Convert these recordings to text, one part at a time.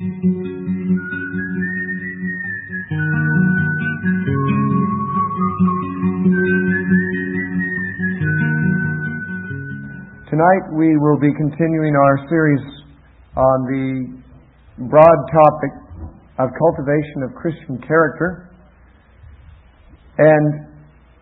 Tonight we will be continuing our series on the broad topic of cultivation of Christian character. And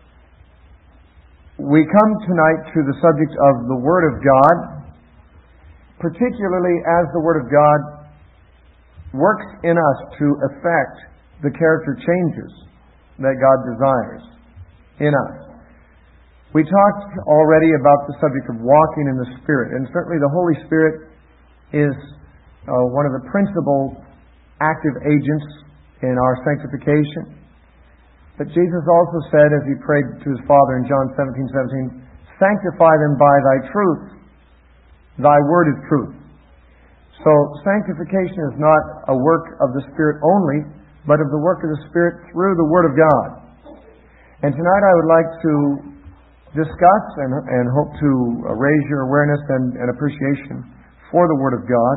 we come tonight to the subject of the Word of God, particularly as the Word of God works in us to effect the character changes that God desires in us. We talked already about the subject of walking in the Spirit, and certainly the Holy Spirit is one of the principal active agents in our sanctification. But Jesus also said, as He prayed to His Father in John 17:17, "Sanctify them by Thy truth. Thy word is truth." So sanctification is not a work of the Spirit only, but of the work of the Spirit through the Word of God. And tonight I would like to discuss and hope to raise your awareness and appreciation for the Word of God.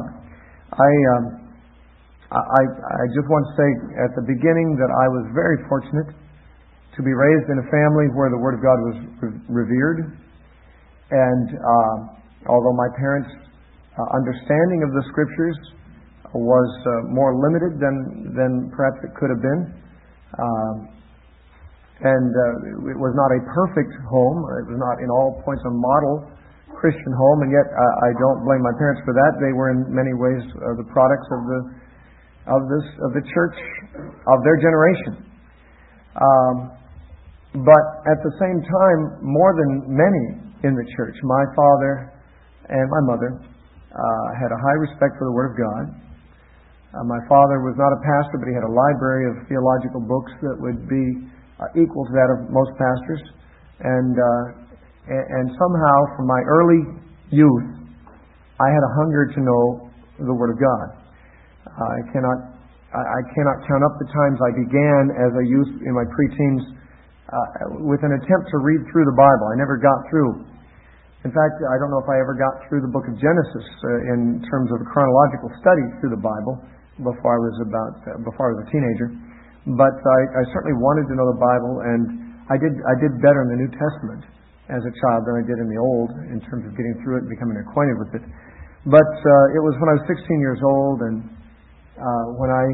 I just want to say at the beginning that I was very fortunate to be raised in a family where the Word of God was revered. And although my parents' understanding of the Scriptures was more limited than perhaps it could have been, and it was not a perfect home. It was not in all points a model Christian home, and yet I don't blame my parents for that. They were in many ways the products of the church of their generation. But at the same time, more than many in the church, my father and my mother had a high respect for the Word of God. My father was not a pastor, but he had a library of theological books that would be equal to that of most pastors, and somehow from my early youth I had a hunger to know the Word of God. I cannot count up the times I began as a youth in my preteens with an attempt to read through the Bible. I never got through. In fact, I don't know if I ever got through the book of Genesis in terms of a chronological study through the Bible before I was a teenager. But I certainly wanted to know the Bible, and I did better in the New Testament as a child than I did in the Old in terms of getting through it and becoming acquainted with it. But it was when I was 16 years old, and when I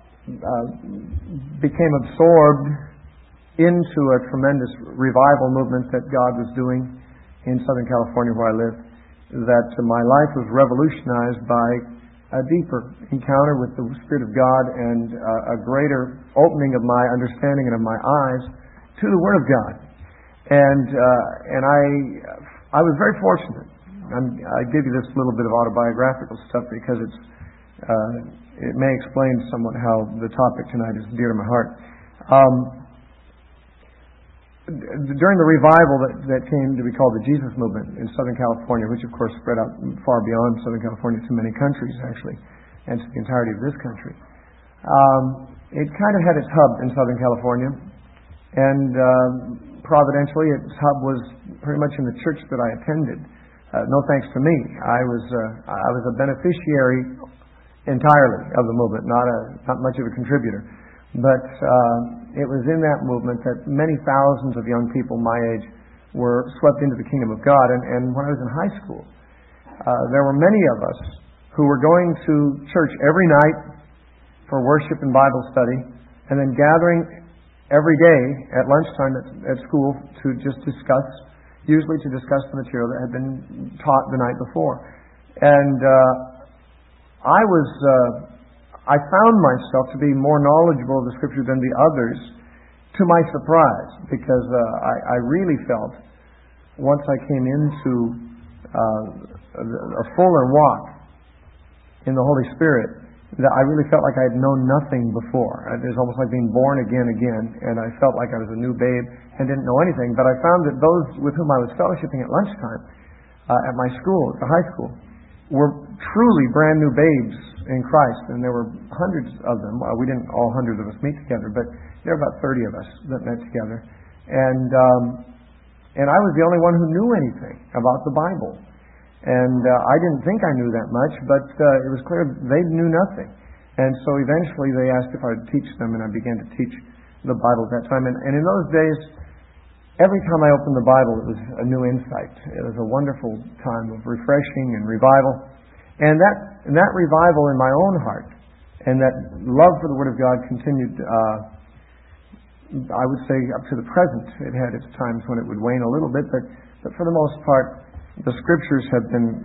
became absorbed into a tremendous revival movement that God was doing in Southern California where I live, that my life was revolutionized by a deeper encounter with the Spirit of God and a greater opening of my understanding and of my eyes to the Word of God. And I was very fortunate. I give you this little bit of autobiographical stuff because it may explain somewhat how the topic tonight is dear to my heart. During the revival that came to be called the Jesus Movement in Southern California, which of course spread out far beyond Southern California to many countries actually, and to the entirety of this country, it kind of had its hub in Southern California, and providentially its hub was pretty much in the church that I attended. No thanks to me. I was a beneficiary entirely of the movement, not much of a contributor. But it was in that movement that many thousands of young people my age were swept into the kingdom of God. And when I was in high school, there were many of us who were going to church every night for worship and Bible study, and then gathering every day at lunchtime at school to just discuss, usually to discuss the material that had been taught the night before. And I found myself to be more knowledgeable of the Scripture than the others, to my surprise, because I really felt, once I came into a fuller walk in the Holy Spirit, that I really felt like I had known nothing before. It was almost like being born again, and I felt like I was a new babe and didn't know anything. But I found that those with whom I was fellowshipping at lunchtime at my school, at the high school, were truly brand new babes in Christ, and there were hundreds of them. We didn't all hundreds of us meet together, but there were about 30 of us that met together, and I was the only one who knew anything about the Bible, and I didn't think I knew that much, but it was clear they knew nothing. And so eventually they asked if I would teach them, and I began to teach the Bible at that time. And in those days, every time I opened the Bible, it was a new insight. It was a wonderful time of refreshing and revival. And that revival in my own heart and that love for the Word of God continued, I would say, up to the present. It had its times when it would wane a little bit, but for the most part, the Scriptures have been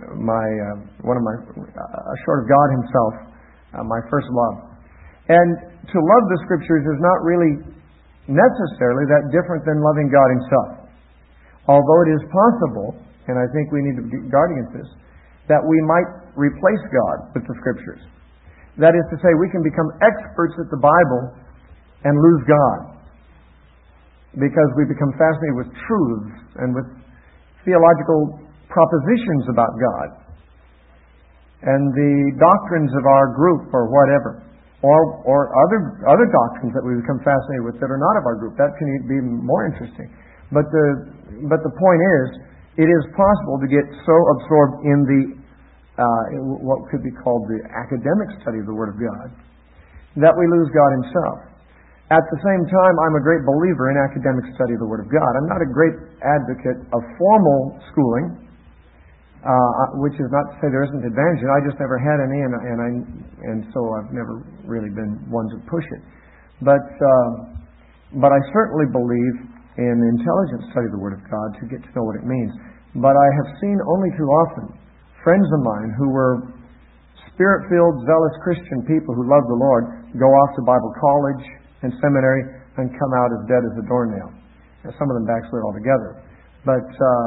short of God Himself, my first love. And to love the Scriptures is not really necessarily that different than loving God Himself. Although it is possible, and I think we need to guard against this, that we might replace God with the Scriptures. That is to say, we can become experts at the Bible and lose God, because we become fascinated with truths and with theological propositions about God and the doctrines of our group or whatever, or other doctrines that we become fascinated with that are not of our group. That can be more interesting. But the point is, it is possible to get so absorbed in the what could be called the academic study of the Word of God that we lose God Himself. At the same time, I'm a great believer in academic study of the Word of God. I'm not a great advocate of formal schooling, which is not to say there isn't advantage. I just never had any, and so I've never really been one to push it. But I certainly believe in intelligent study of the Word of God to get to know what it means. But I have seen only too often friends of mine who were Spirit-filled, zealous Christian people who loved the Lord go off to Bible college and seminary and come out as dead as a doornail. And some of them backslid altogether. But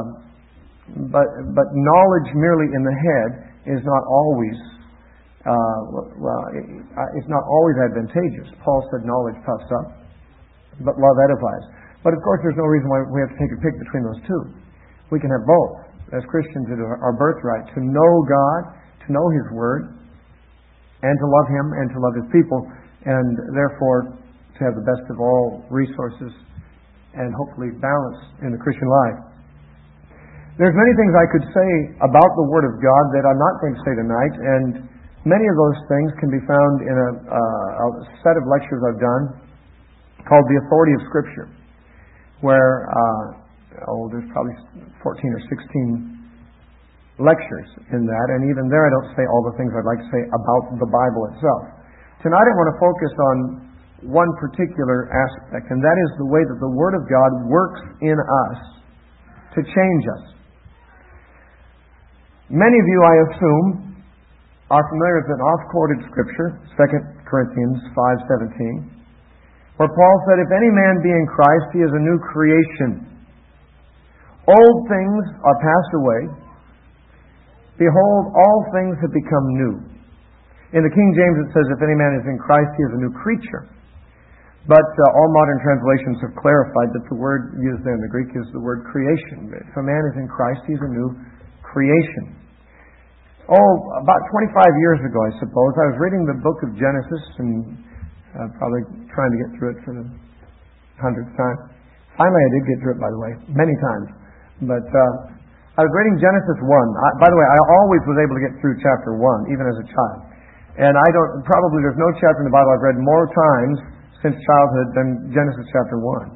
knowledge merely in the head is not always it's not always advantageous. Paul said knowledge puffs up, but love edifies. But of course, there's no reason why we have to take a pick between those two. We can have both. As Christians, it is our birthright to know God, to know His Word, and to love Him and to love His people, and therefore to have the best of all resources and hopefully balance in the Christian life. There's many things I could say about the Word of God that I'm not going to say tonight, and many of those things can be found in a set of lectures I've done called The Authority of Scripture, where there's probably 14 or 16 lectures in that, and even there I don't say all the things I'd like to say about the Bible itself. Tonight I want to focus on one particular aspect, and that is the way that the Word of God works in us to change us. Many of you, I assume, are familiar with an oft-quoted scripture, 2 Corinthians 5:17, where Paul said, "If any man be in Christ, he is a new creation. Old things are passed away. Behold, all things have become new." In the King James it says, "If any man is in Christ, he is a new creature." But all modern translations have clarified that the word used there in the Greek is the word creation. If a man is in Christ, he's a new creation. About 25 years ago, I suppose, I was reading the book of Genesis and probably trying to get through it for the 100th time. Finally, I did get through it, by the way, many times. But I was reading Genesis 1. By the way, I always was able to get through chapter 1, even as a child. And there's no chapter in the Bible I've read more times since childhood than Genesis chapter 1.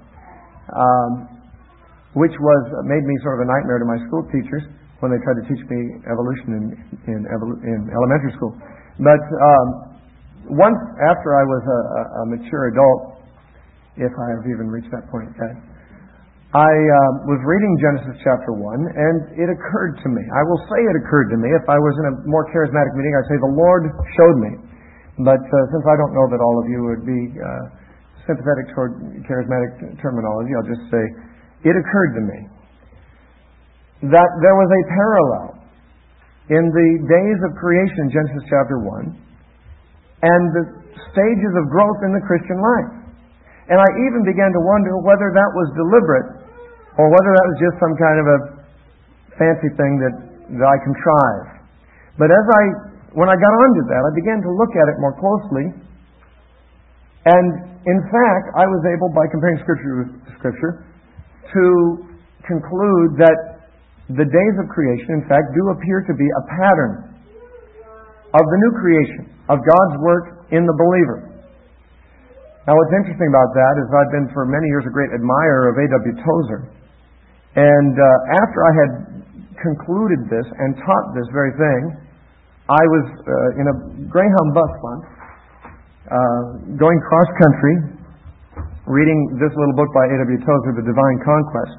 Which made me sort of a nightmare to my school teachers when they tried to teach me evolution in elementary school. But once after I was a mature adult, if I have even reached that point yet, I was reading Genesis chapter 1, and it occurred to me. I will say it occurred to me. If I was in a more charismatic meeting, I'd say the Lord showed me. But since I don't know that all of you would be sympathetic toward charismatic terminology, I'll just say it occurred to me that there was a parallel in the days of creation, Genesis chapter 1, and the stages of growth in the Christian life. And I even began to wonder whether that was deliberate or whether that was just some kind of a fancy thing that I contrived. But when I got onto that, I began to look at it more closely. And in fact, I was able, by comparing Scripture with Scripture, to conclude that the days of creation, in fact, do appear to be a pattern of the new creation, of God's work in the believer. Now what's interesting about that is I've been for many years a great admirer of A.W. Tozer. And after I had concluded this and taught this very thing, I was in a Greyhound bus once, going cross-country, reading this little book by A.W. Tozer, The Divine Conquest.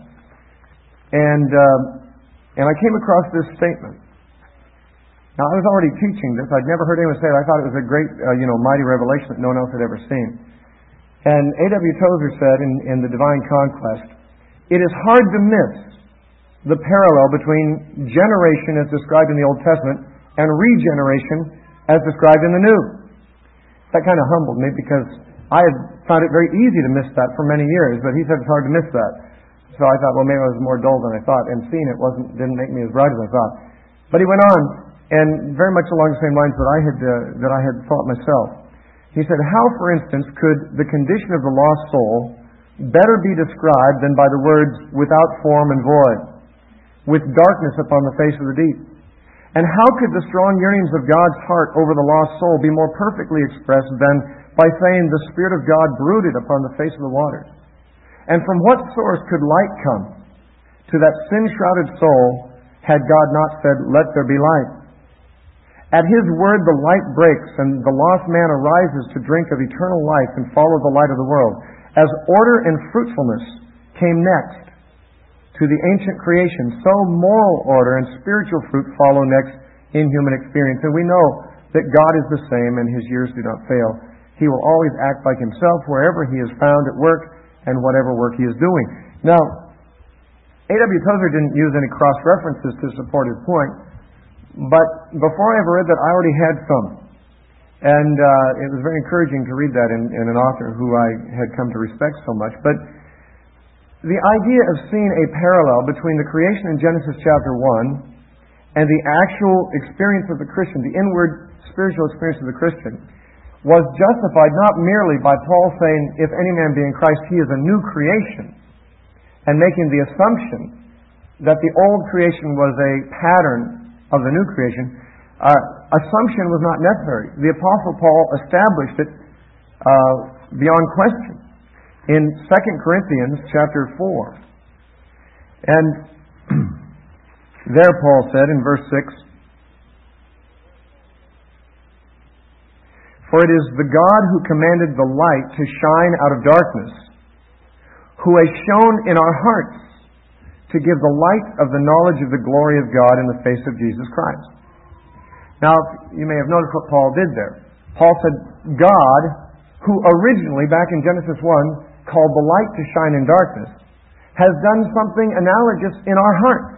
And I came across this statement. Now, I was already teaching this. I'd never heard anyone say it. I thought it was a great, mighty revelation that no one else had ever seen. And A.W. Tozer said in The Divine Conquest, "It is hard to miss the parallel between generation as described in the Old Testament and regeneration as described in the New." That kind of humbled me because I had found it very easy to miss that for many years, but he said it's hard to miss that. So I thought, well, maybe I was more dull than I thought, and seeing it didn't make me as bright as I thought. But he went on, and very much along the same lines that I had thought myself. He said, "How, for instance, could the condition of the lost soul better be described than by the words 'without form and void, with darkness upon the face of the deep'? And how could the strong yearnings of God's heart over the lost soul be more perfectly expressed than by saying the Spirit of God brooded upon the face of the waters? And from what source could light come to that sin-shrouded soul had God not said, 'Let there be light'? At His word the light breaks, and the lost man arises to drink of eternal life and follow the light of the world. As order and fruitfulness came next to the ancient creation, so moral order and spiritual fruit follow next in human experience. And we know that God is the same and His years do not fail. He will always act like Himself wherever He is found at work and whatever work He is doing." Now, A.W. Tozer didn't use any cross-references to support his point, but before I ever read that, I already had some. And it was very encouraging to read that in an author who I had come to respect so much. But the idea of seeing a parallel between the creation in Genesis chapter 1 and the actual experience of the Christian, the inward spiritual experience of the Christian, was justified not merely by Paul saying, "If any man be in Christ, he is a new creation," and making the assumption that the old creation was a pattern of the new creation. Assumption was not necessary. The Apostle Paul established it beyond question in 2 Corinthians chapter 4. And there Paul said in verse 6, "For it is the God who commanded the light to shine out of darkness, who has shone in our hearts to give the light of the knowledge of the glory of God in the face of Jesus Christ." Now, you may have noticed what Paul did there. Paul said, God, who originally, back in Genesis 1, called the light to shine in darkness, has done something analogous in our hearts.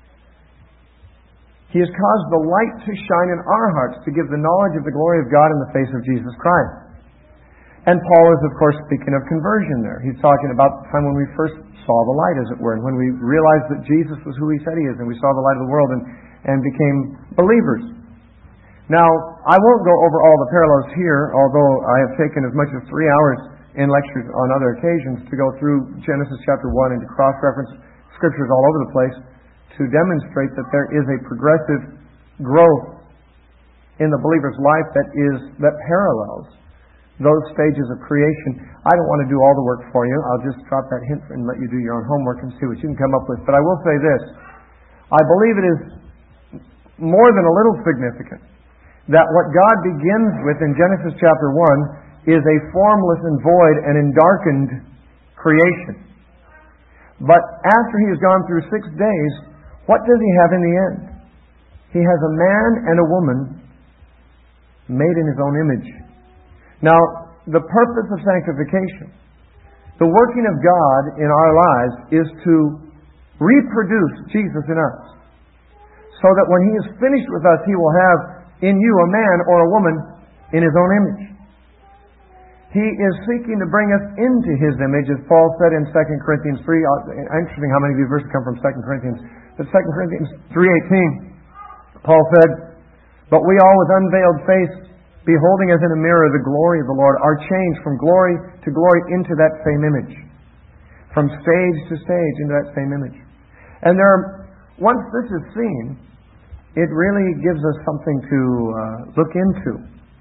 He has caused the light to shine in our hearts to give the knowledge of the glory of God in the face of Jesus Christ. And Paul is, of course, speaking of conversion there. He's talking about the time when we first saw the light, as it were, and when we realized that Jesus was who He said He is, and we saw the light of the world and became believers. Now, I won't go over all the parallels here, although I have taken as much as 3 hours in lectures on other occasions to go through Genesis chapter 1 and to cross-reference scriptures all over the place to demonstrate that there is a progressive growth in the believer's life that parallels those stages of creation. I don't want to do all the work for you. I'll just drop that hint and let you do your own homework and see what you can come up with. But I will say this. I believe it is more than a little significant that what God begins with in Genesis chapter 1 is a formless and void and endarkened creation. But after He has gone through 6 days, what does He have in the end? He has a man and a woman made in His own image. Now, the purpose of sanctification, the working of God in our lives, is to reproduce Jesus in us. So that when He is finished with us, He will have in you a man or a woman in His own image. He is seeking to bring us into His image, as Paul said in 2 Corinthians 3. Interesting how many of these verses come from 2 Corinthians. But 2 Corinthians 3:18, Paul said, "But we all with unveiled face, beholding as in a mirror the glory of the Lord, are changed from glory to glory into that same image." From stage to stage into that same image. And once this is seen, it really gives us something to look into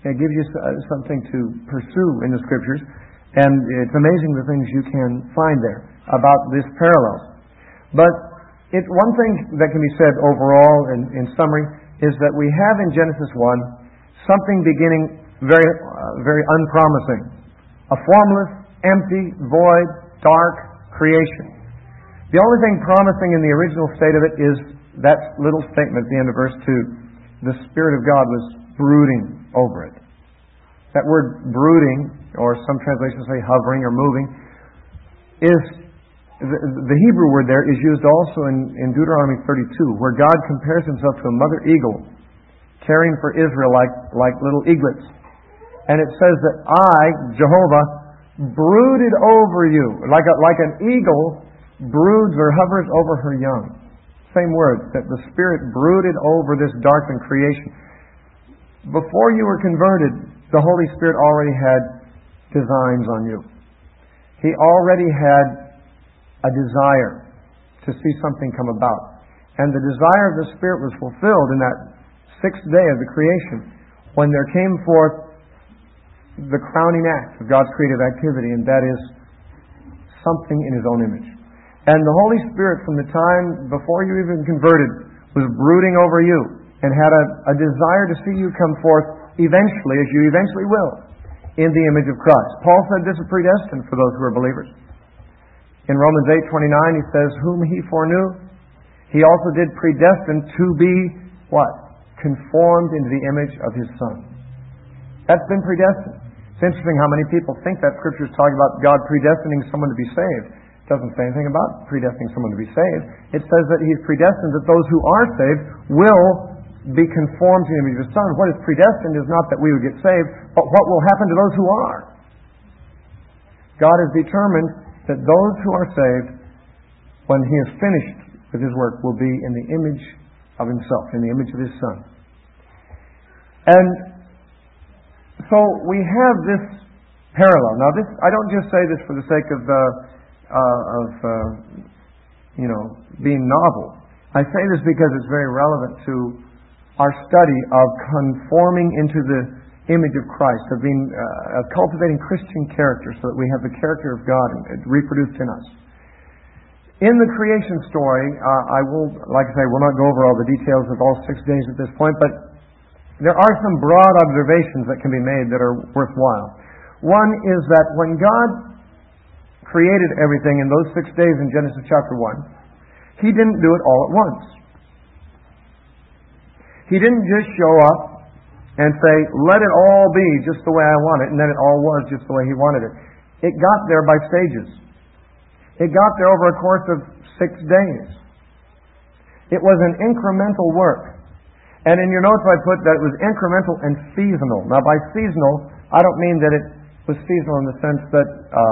It gives you something to pursue in the Scriptures, and it's amazing the things you can find there about this parallel. But one thing that can be said overall, in summary, is that we have in Genesis 1 something beginning very, very unpromising. A formless, empty, void, dark creation. The only thing promising in the original state of it is that little statement at the end of verse 2. The Spirit of God was brooding over it. That word brooding, or some translations say hovering or moving, is the Hebrew word there is used also in Deuteronomy 32, where God compares Himself to a mother eagle caring for Israel like little eaglets. And it says that I, Jehovah, brooded over you, like an eagle broods or hovers over her young. Same word, that the Spirit brooded over this darkened creation. Before you were converted, the Holy Spirit already had designs on you. He already had a desire to see something come about. And the desire of the Spirit was fulfilled in that sixth day of the creation, when there came forth the crowning act of God's creative activity, and that is something in His own image. And the Holy Spirit, from the time before you even converted, was brooding over you and had a desire to see you come forth eventually, as you eventually will, in the image of Christ. Paul said this is predestined for those who are believers. In Romans 8:29 he says, whom He foreknew, He also did predestine to be, what? Conformed into the image of His Son. That's been predestined. It's interesting how many people think that Scripture is talking about God predestining someone to be saved. It doesn't say anything about predestining someone to be saved. It says that He's predestined that those who are saved will be conformed to the image of His Son. What is predestined is not that we would get saved, but what will happen to those who are. God has determined that those who are saved, when He is finished with His work, will be in the image of Himself, in the image of His Son. And so we have this parallel. Now, this I don't just say this for the sake of being novel. I say this because it's very relevant to our study of conforming into the image of Christ, of being cultivating Christian character, so that we have the character of God reproduced in us. In the creation story, I will not go over all the details of all 6 days at this point, but there are some broad observations that can be made that are worthwhile. One is that when God created everything in those 6 days in Genesis chapter 1, He didn't do it all at once. He didn't just show up and say, let it all be just the way I want it, and then it all was just the way He wanted it. It got there by stages. It got there over a course of 6 days. It was an incremental work. And in your notes I put that it was incremental and seasonal. Now by seasonal, I don't mean that it was seasonal in the sense that,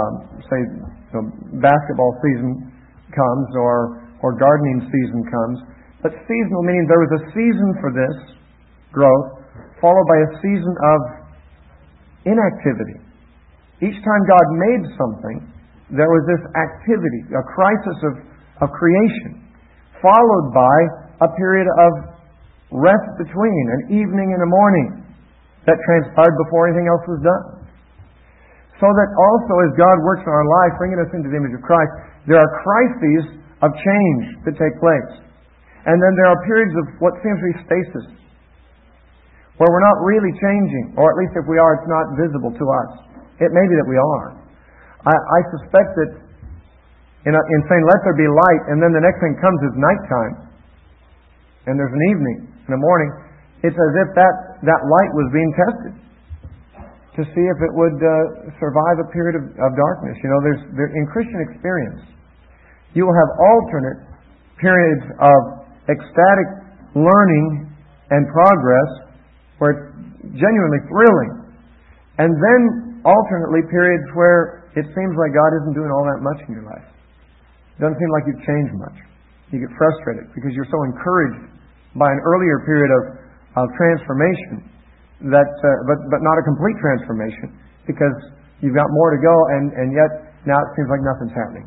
basketball season comes or gardening season comes, but seasonal meaning there was a season for this growth, followed by a season of inactivity. Each time God made something, there was this activity, a crisis of creation, followed by a period of rest between, an evening and a morning that transpired before anything else was done. So that also as God works in our life, bringing us into the image of Christ, there are crises of change that take place. And then there are periods of what seems to be stasis, where we're not really changing, or at least if we are, it's not visible to us. It may be that we are. I suspect that in saying, let there be light, and then the next thing comes is nighttime, and there's an evening and a morning, it's as if that light was being tested to see if it would survive a period of darkness. In Christian experience, you will have alternate periods of ecstatic learning and progress where it's genuinely thrilling, and then alternately periods where it seems like God isn't doing all that much in your life. It doesn't seem like you've changed much. You get frustrated because you're so encouraged by an earlier period of transformation, but not a complete transformation, because you've got more to go, and yet now it seems like nothing's happening.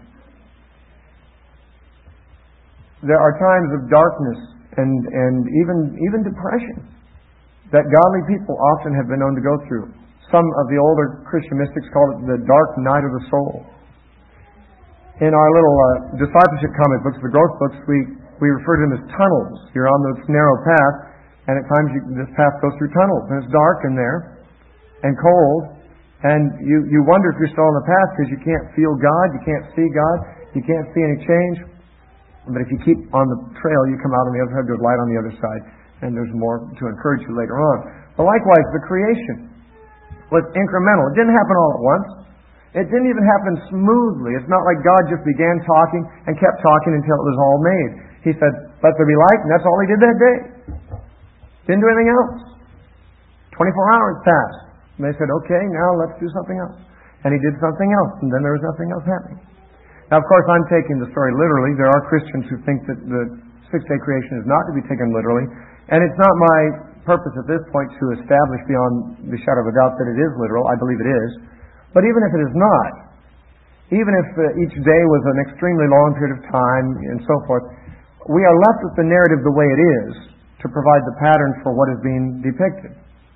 There are times of darkness and even depression that godly people often have been known to go through. Some of the older Christian mystics call it the dark night of the soul. In our little discipleship comic books, the growth books, we refer to them as tunnels. You're on this narrow path, and at times this path goes through tunnels, and it's dark in there, and cold, and you wonder if you're still on the path because you can't feel God, you can't see God, you can't see any change. But if you keep on the trail, you come out on the other side, there's light on the other side, and there's more to encourage you later on. But likewise, the creation was incremental. It didn't happen all at once. It didn't even happen smoothly. It's not like God just began talking and kept talking until it was all made. He said, "Let there be light," and that's all He did that day. Didn't do anything else. 24 hours passed. And they said, "Okay, now let's do something else." And He did something else, and then there was nothing else happening. Now, of course, I'm taking the story literally. There are Christians who think that the six-day creation is not to be taken literally. And it's not my purpose at this point to establish beyond the shadow of a doubt that it is literal. I believe it is. But even if it is not, even if each day was an extremely long period of time and so forth, we are left with the narrative the way it is to provide the pattern for what is being depicted.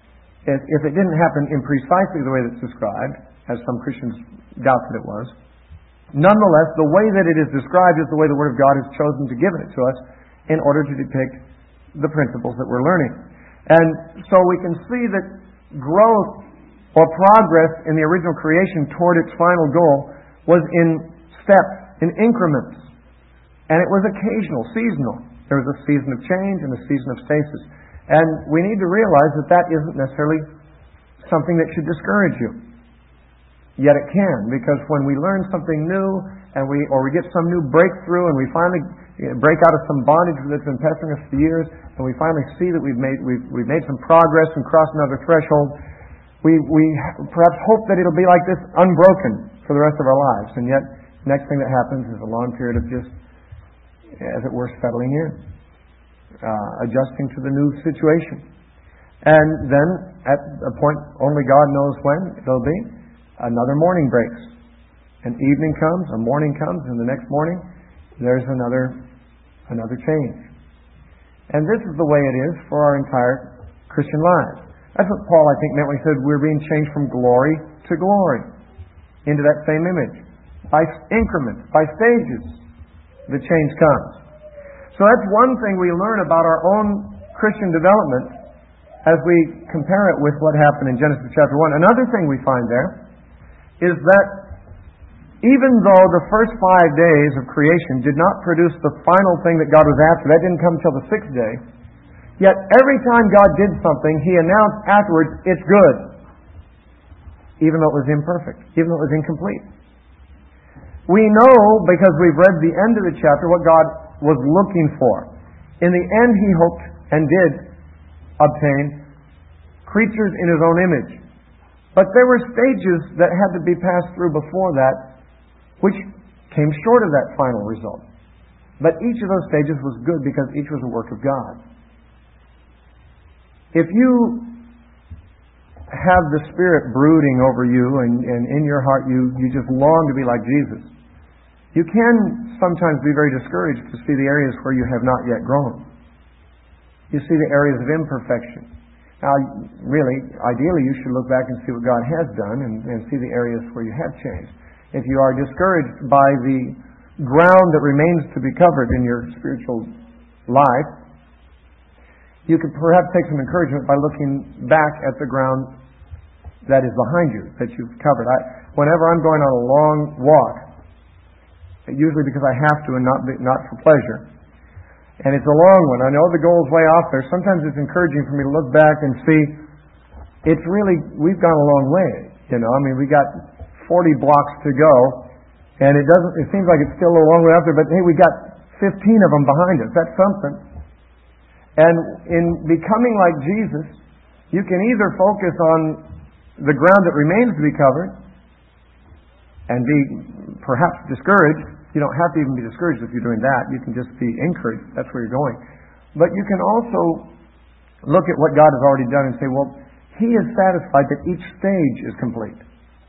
If it didn't happen in precisely the way that's described, as some Christians doubt that it was, nonetheless, the way that it is described is the way the Word of God has chosen to give it to us in order to depict the principles that we're learning. And so we can see that growth or progress in the original creation toward its final goal was in steps, in increments. And it was occasional, seasonal. There was a season of change and a season of stasis. And we need to realize that that isn't necessarily something that should discourage you. Yet it can, because when we learn something new and we get some new breakthrough and we finally break out of some bondage that's been pestering us for years, and we finally see that we've made some progress and crossed another threshold, we perhaps hope that it'll be like this, unbroken for the rest of our lives. And yet, the next thing that happens is a long period of just, as it were, settling in, adjusting to the new situation. And then, at a point only God knows when it'll be, another morning breaks. An evening comes, a morning comes, and the next morning there's another change. And this is the way it is for our entire Christian lives. That's what Paul, I think, meant when he said we're being changed from glory to glory into that same image. By increments, by stages, the change comes. So that's one thing we learn about our own Christian development as we compare it with what happened in Genesis chapter 1. Another thing we find there is that even though the first 5 days of creation did not produce the final thing that God was after, that didn't come until the 6th day, yet every time God did something, He announced afterwards, it's good. Even though it was imperfect, even though it was incomplete. We know, because we've read the end of the chapter, what God was looking for. In the end, He hoped and did obtain creatures in His own image. But there were stages that had to be passed through before that, which came short of that final result. But each of those stages was good because each was a work of God. If you have the Spirit brooding over you and in your heart you just long to be like Jesus, you can sometimes be very discouraged to see the areas where you have not yet grown. You see the areas of imperfection. Now, really, ideally, you should look back and see what God has done and see the areas where you have changed. If you are discouraged by the ground that remains to be covered in your spiritual life, you could perhaps take some encouragement by looking back at the ground that is behind you, that you've covered. Whenever I'm going on a long walk, usually because I have to and not for pleasure, and it's a long one, I know the goal's way off there, sometimes it's encouraging for me to look back and see, we've gone a long way. We got 40 blocks to go, and it seems like it's still a long way out there, but hey, we got 15 of them behind us. That's something. And in becoming like Jesus, you can either focus on the ground that remains to be covered and be perhaps discouraged. You don't have to even be discouraged if you're doing that. You can just be encouraged. That's where you're going. But you can also look at what God has already done and say, well, He is satisfied that each stage is complete.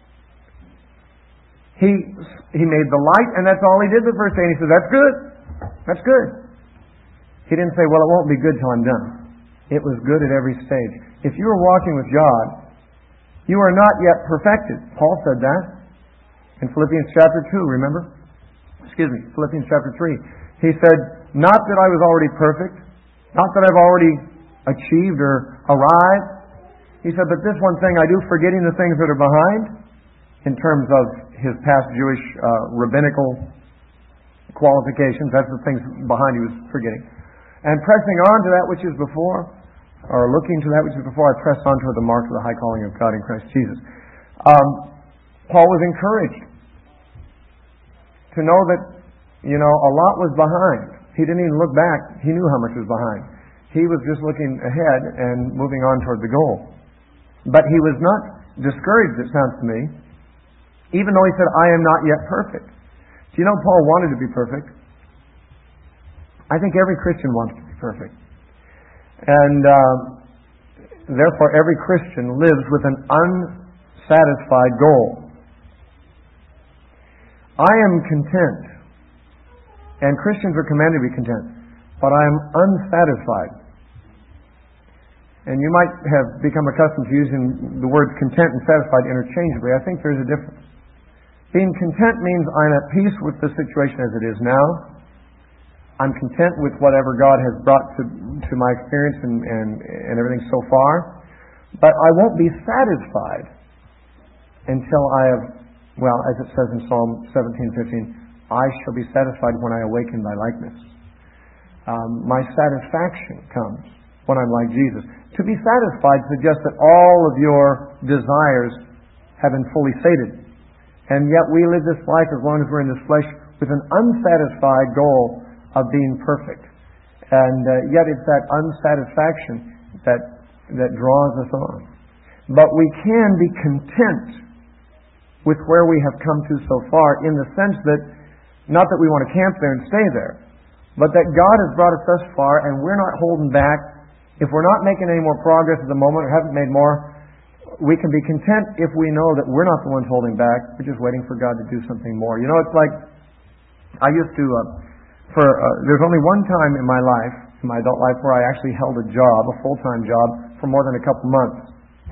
He made the light, and that's all He did the first day. And He said, that's good. That's good. He didn't say, well, it won't be good till I'm done. It was good at every stage. If you are walking with God, you are not yet perfected. Paul said that in Philippians chapter 2, remember? Philippians chapter 3. He said, not that I was already perfect, not that I've already achieved or arrived. He said, but this one thing I do, forgetting the things that are behind, in terms of his past Jewish rabbinical qualifications, that's the things behind he was forgetting. And pressing on to that which is before, or looking to that which is before, I press on toward the mark of the high calling of God in Christ Jesus. Paul was encouraged to know that, a lot was behind. He didn't even look back. He knew how much was behind. He was just looking ahead and moving on toward the goal. But he was not discouraged, it sounds to me, even though he said, I am not yet perfect. Do you know Paul wanted to be perfect? I think every Christian wants to be perfect. And therefore every Christian lives with an unsatisfied goal. I am content. And Christians are commanded to be content. But I am unsatisfied. And you might have become accustomed to using the words content and satisfied interchangeably. I think there's a difference. Being content means I'm at peace with the situation as it is now. I'm content with whatever God has brought to my experience and everything so far. But I won't be satisfied until I have, as it says in Psalm 17:15, I shall be satisfied when I awaken thy likeness. My satisfaction comes when I'm like Jesus. To be satisfied suggests that all of your desires have been fully sated. And yet we live this life as long as we're in this flesh with an unsatisfied goal of being perfect. And yet it's that unsatisfaction that draws us on. But we can be content with where we have come to so far, in the sense that, not that we want to camp there and stay there, but that God has brought us thus far and we're not holding back. If we're not making any more progress at the moment or haven't made more, we can be content if we know that we're not the ones holding back. We're just waiting for God to do something more. It's like, I used to, there's only one time in my life, in my adult life, where I actually held a job, a full-time job, for more than a couple months.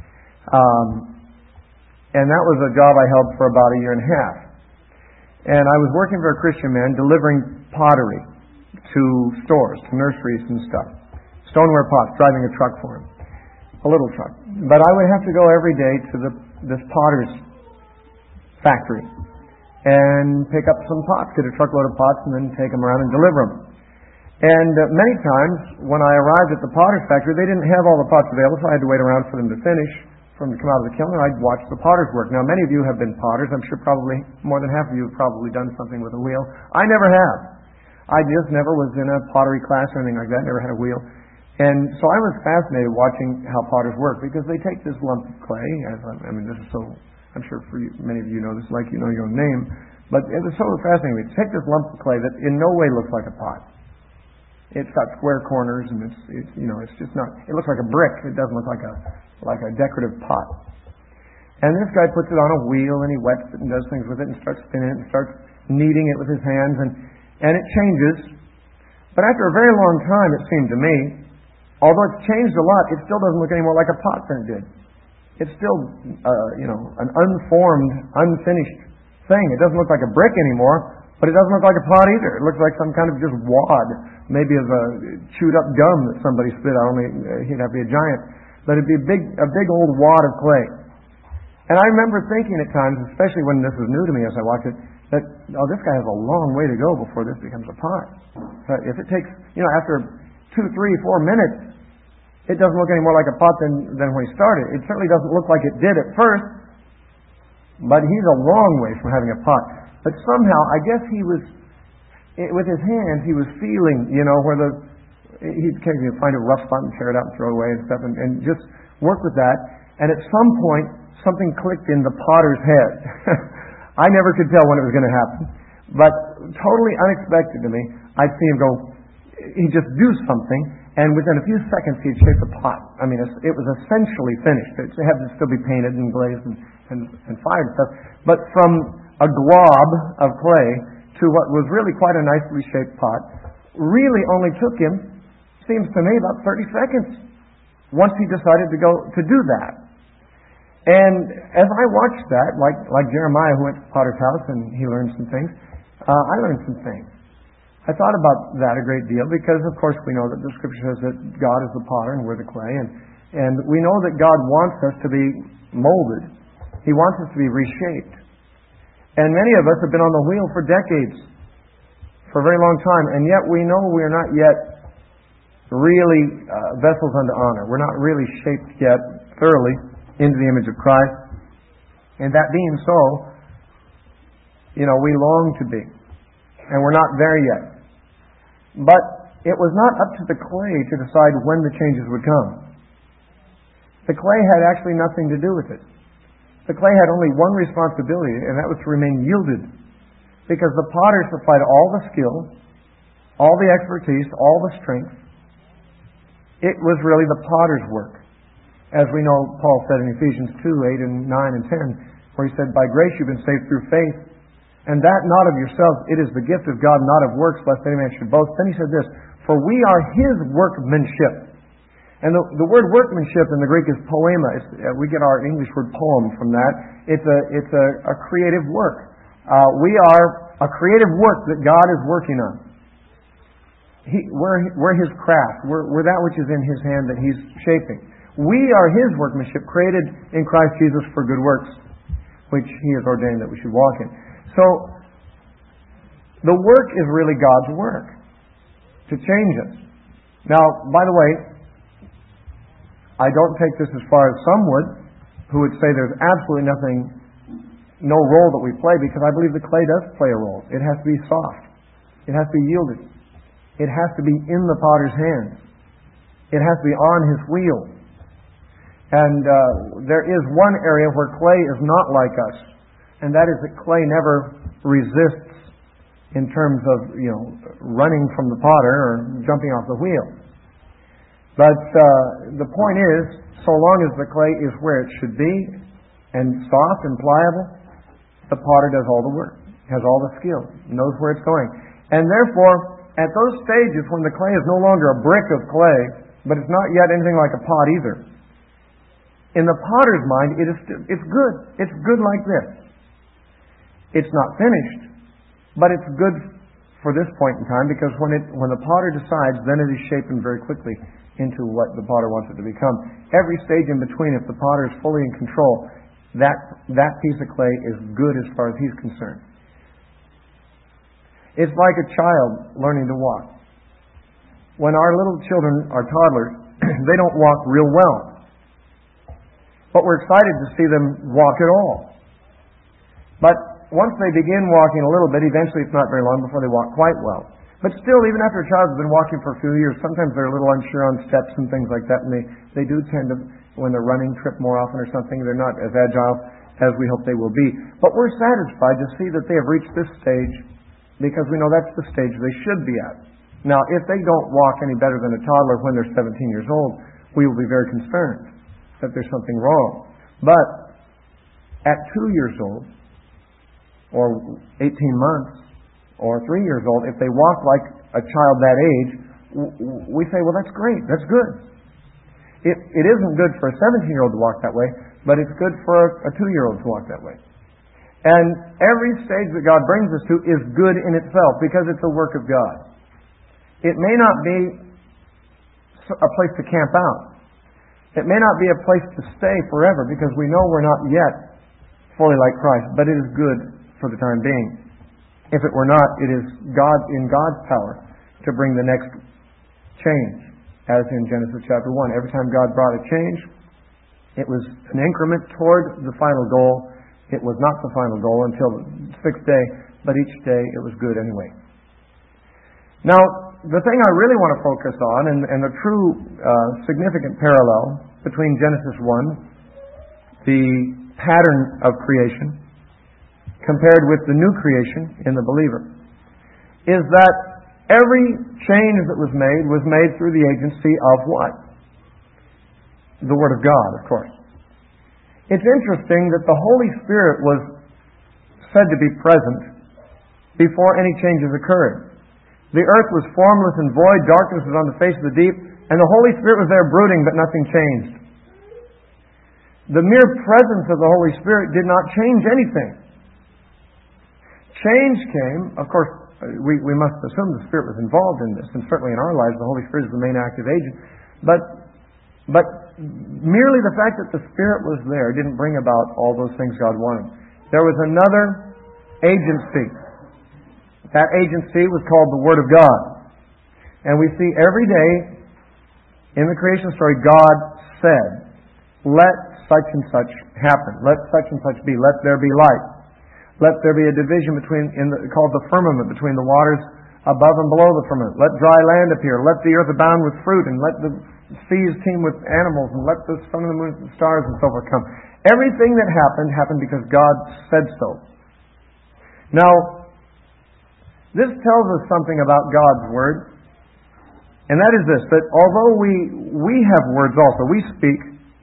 And that was a job I held for about a year and a half. And I was working for a Christian man delivering pottery to stores, to nurseries and stuff. Stoneware pots, driving a truck for him. A little truck. But I would have to go every day to this potter's factory and pick up some pots, get a truckload of pots, and then take them around and deliver them. And many times, when I arrived at the potter's factory, they didn't have all the pots available, so I had to wait around for them to finish, for them to come out of the kiln, and I'd watch the potters work. Now, many of you have been potters. I'm sure probably more than half of you have probably done something with a wheel. I never have. I just never was in a pottery class or anything like that, never had a wheel. And so I was fascinated watching how potters work, because they take this lump of clay, this is so, I'm sure for you, many of you know this, like you know your own name, but it was so fascinating. They take this lump of clay that in no way looks like a pot. It's got square corners, and it's just not, it looks like a brick. It doesn't look like a decorative pot. And this guy puts it on a wheel, and he wets it and does things with it and starts spinning it and starts kneading it with his hands, and it changes. But after a very long time, it seemed to me, although it's changed a lot, it still doesn't look any more like a pot than it did. It's still, an unformed, unfinished thing. It doesn't look like a brick anymore, but it doesn't look like a pot either. It looks like some kind of just wad, maybe of a chewed up gum that somebody spit out. Only he'd have to be a giant, but it'd be a big old wad of clay. And I remember thinking at times, especially when this was new to me as I watched it, that this guy has a long way to go before this becomes a pot. If it takes, after 2, 3, 4 minutes, it doesn't look any more like a pot than when he started. It certainly doesn't look like it did at first, but he's a long way from having a pot. But somehow, I guess he was, with his hands, he was feeling, where he'd occasionally find a rough spot and tear it out and throw it away and stuff, and just work with that. And at some point, something clicked in the potter's head. I never could tell when it was going to happen, but totally unexpected to me, I'd see him go, he'd just do something, and within a few seconds he'd shape the pot. It was essentially finished. It had to still be painted and glazed and fired and stuff, but from a glob of clay to what was really quite a nicely shaped pot really only took him, seems to me, about 30 seconds. once he decided to go to do that. And as I watched that, like Jeremiah who went to the potter's house and he learned some things, I learned some things. I thought about that a great deal because, of course, we know that the Scripture says that God is the potter and we're the clay, and we know that God wants us to be molded. He wants us to be reshaped. And many of us have been on the wheel for decades, for a very long time, and yet we know we are not yet really vessels unto honor. We're not really shaped yet thoroughly into the image of Christ. And that being so, we long to be. And we're not there yet. But it was not up to the clay to decide when the changes would come. The clay had actually nothing to do with it. The clay had only one responsibility, and that was to remain yielded. Because the potter supplied all the skill, all the expertise, all the strength. It was really the potter's work. As we know, Paul said in Ephesians 2, 8 and 9 and 10, where he said, "By grace you've been saved through faith, and that not of yourselves, it is the gift of God, not of works, lest any man should boast." Then he said this, "For we are His workmanship." And the word workmanship in the Greek is poema. We get our English word poem from that. It's a creative work. We are a creative work that God is working on. We're His craft. We're that which is in His hand that He's shaping. We are His workmanship, created in Christ Jesus for good works, which He has ordained that we should walk in. So, the work is really God's work to change us. Now, by the way, I don't take this as far as some would, who would say there's absolutely no role that we play, because I believe the clay does play a role. It has to be soft. It has to be yielded. It has to be in the potter's hands. It has to be on his wheel. And there is one area where clay is not like us, and that is that clay never resists in terms of, running from the potter or jumping off the wheel. But the point is, so long as the clay is where it should be, and soft and pliable, the potter does all the work, has all the skill, knows where it's going. And therefore, at those stages when the clay is no longer a brick of clay, but it's not yet anything like a pot either, in the potter's mind, it's good. It's good like this. It's not finished, but it's good for this point in time, because when the potter decides, then it is shapen very quickly into what the potter wants it to become. Every stage in between, if the potter is fully in control, that piece of clay is good as far as he's concerned. It's like a child learning to walk. When our little children are toddlers, they don't walk real well. But we're excited to see them walk at all. But once they begin walking a little bit, eventually it's not very long before they walk quite well. But still, even after a child has been walking for a few years, sometimes they're a little unsure on steps and things like that, and they do tend to, when they're running, trip more often or something. They're not as agile as we hope they will be. But we're satisfied to see that they have reached this stage, because we know that's the stage they should be at. Now, if they don't walk any better than a toddler when they're 17 years old, we will be very concerned that there's something wrong. But at 2 years old, or 18 months, or 3 years old, if they walk like a child that age, we say, well, that's great, that's good. It isn't good for a 17-year-old to walk that way, but it's good for a 2-year-old to walk that way. And every stage that God brings us to is good in itself, because it's a work of God. It may not be a place to camp out. It may not be a place to stay forever, because we know we're not yet fully like Christ, but it is good for the time being. If it were not, it is God in God's power to bring the next change, as in Genesis chapter 1. Every time God brought a change, it was an increment toward the final goal. It was not the final goal until the 6th day, but each day it was good anyway. Now, the thing I really want to focus on, and the true significant parallel between Genesis 1, the pattern of creation, compared with the new creation in the believer, is that every change that was made through the agency of what? The Word of God, of course. It's interesting that the Holy Spirit was said to be present before any changes occurred. The earth was formless and void, darkness was on the face of the deep, And the Holy Spirit was there brooding, but nothing changed. The mere presence of the Holy Spirit did not change anything. Change came, of course, we must assume the Spirit was involved in this, and certainly in our lives the Holy Spirit is the main active agent. But merely the fact that the Spirit was there didn't bring about all those things God wanted. There was another agency. That agency was called the Word of God. And we see every day in the creation story, God said, let such and such happen. Let such and such be. Let there be light. Let there be a division called the firmament, between the waters above and below the firmament. Let dry land appear. Let the earth abound with fruit, and let the seas teem with animals, and let the sun and the moon and the stars and so forth come. Everything that happened because God said so. Now, this tells us something about God's Word, and that is this, that although we have words also, we speak,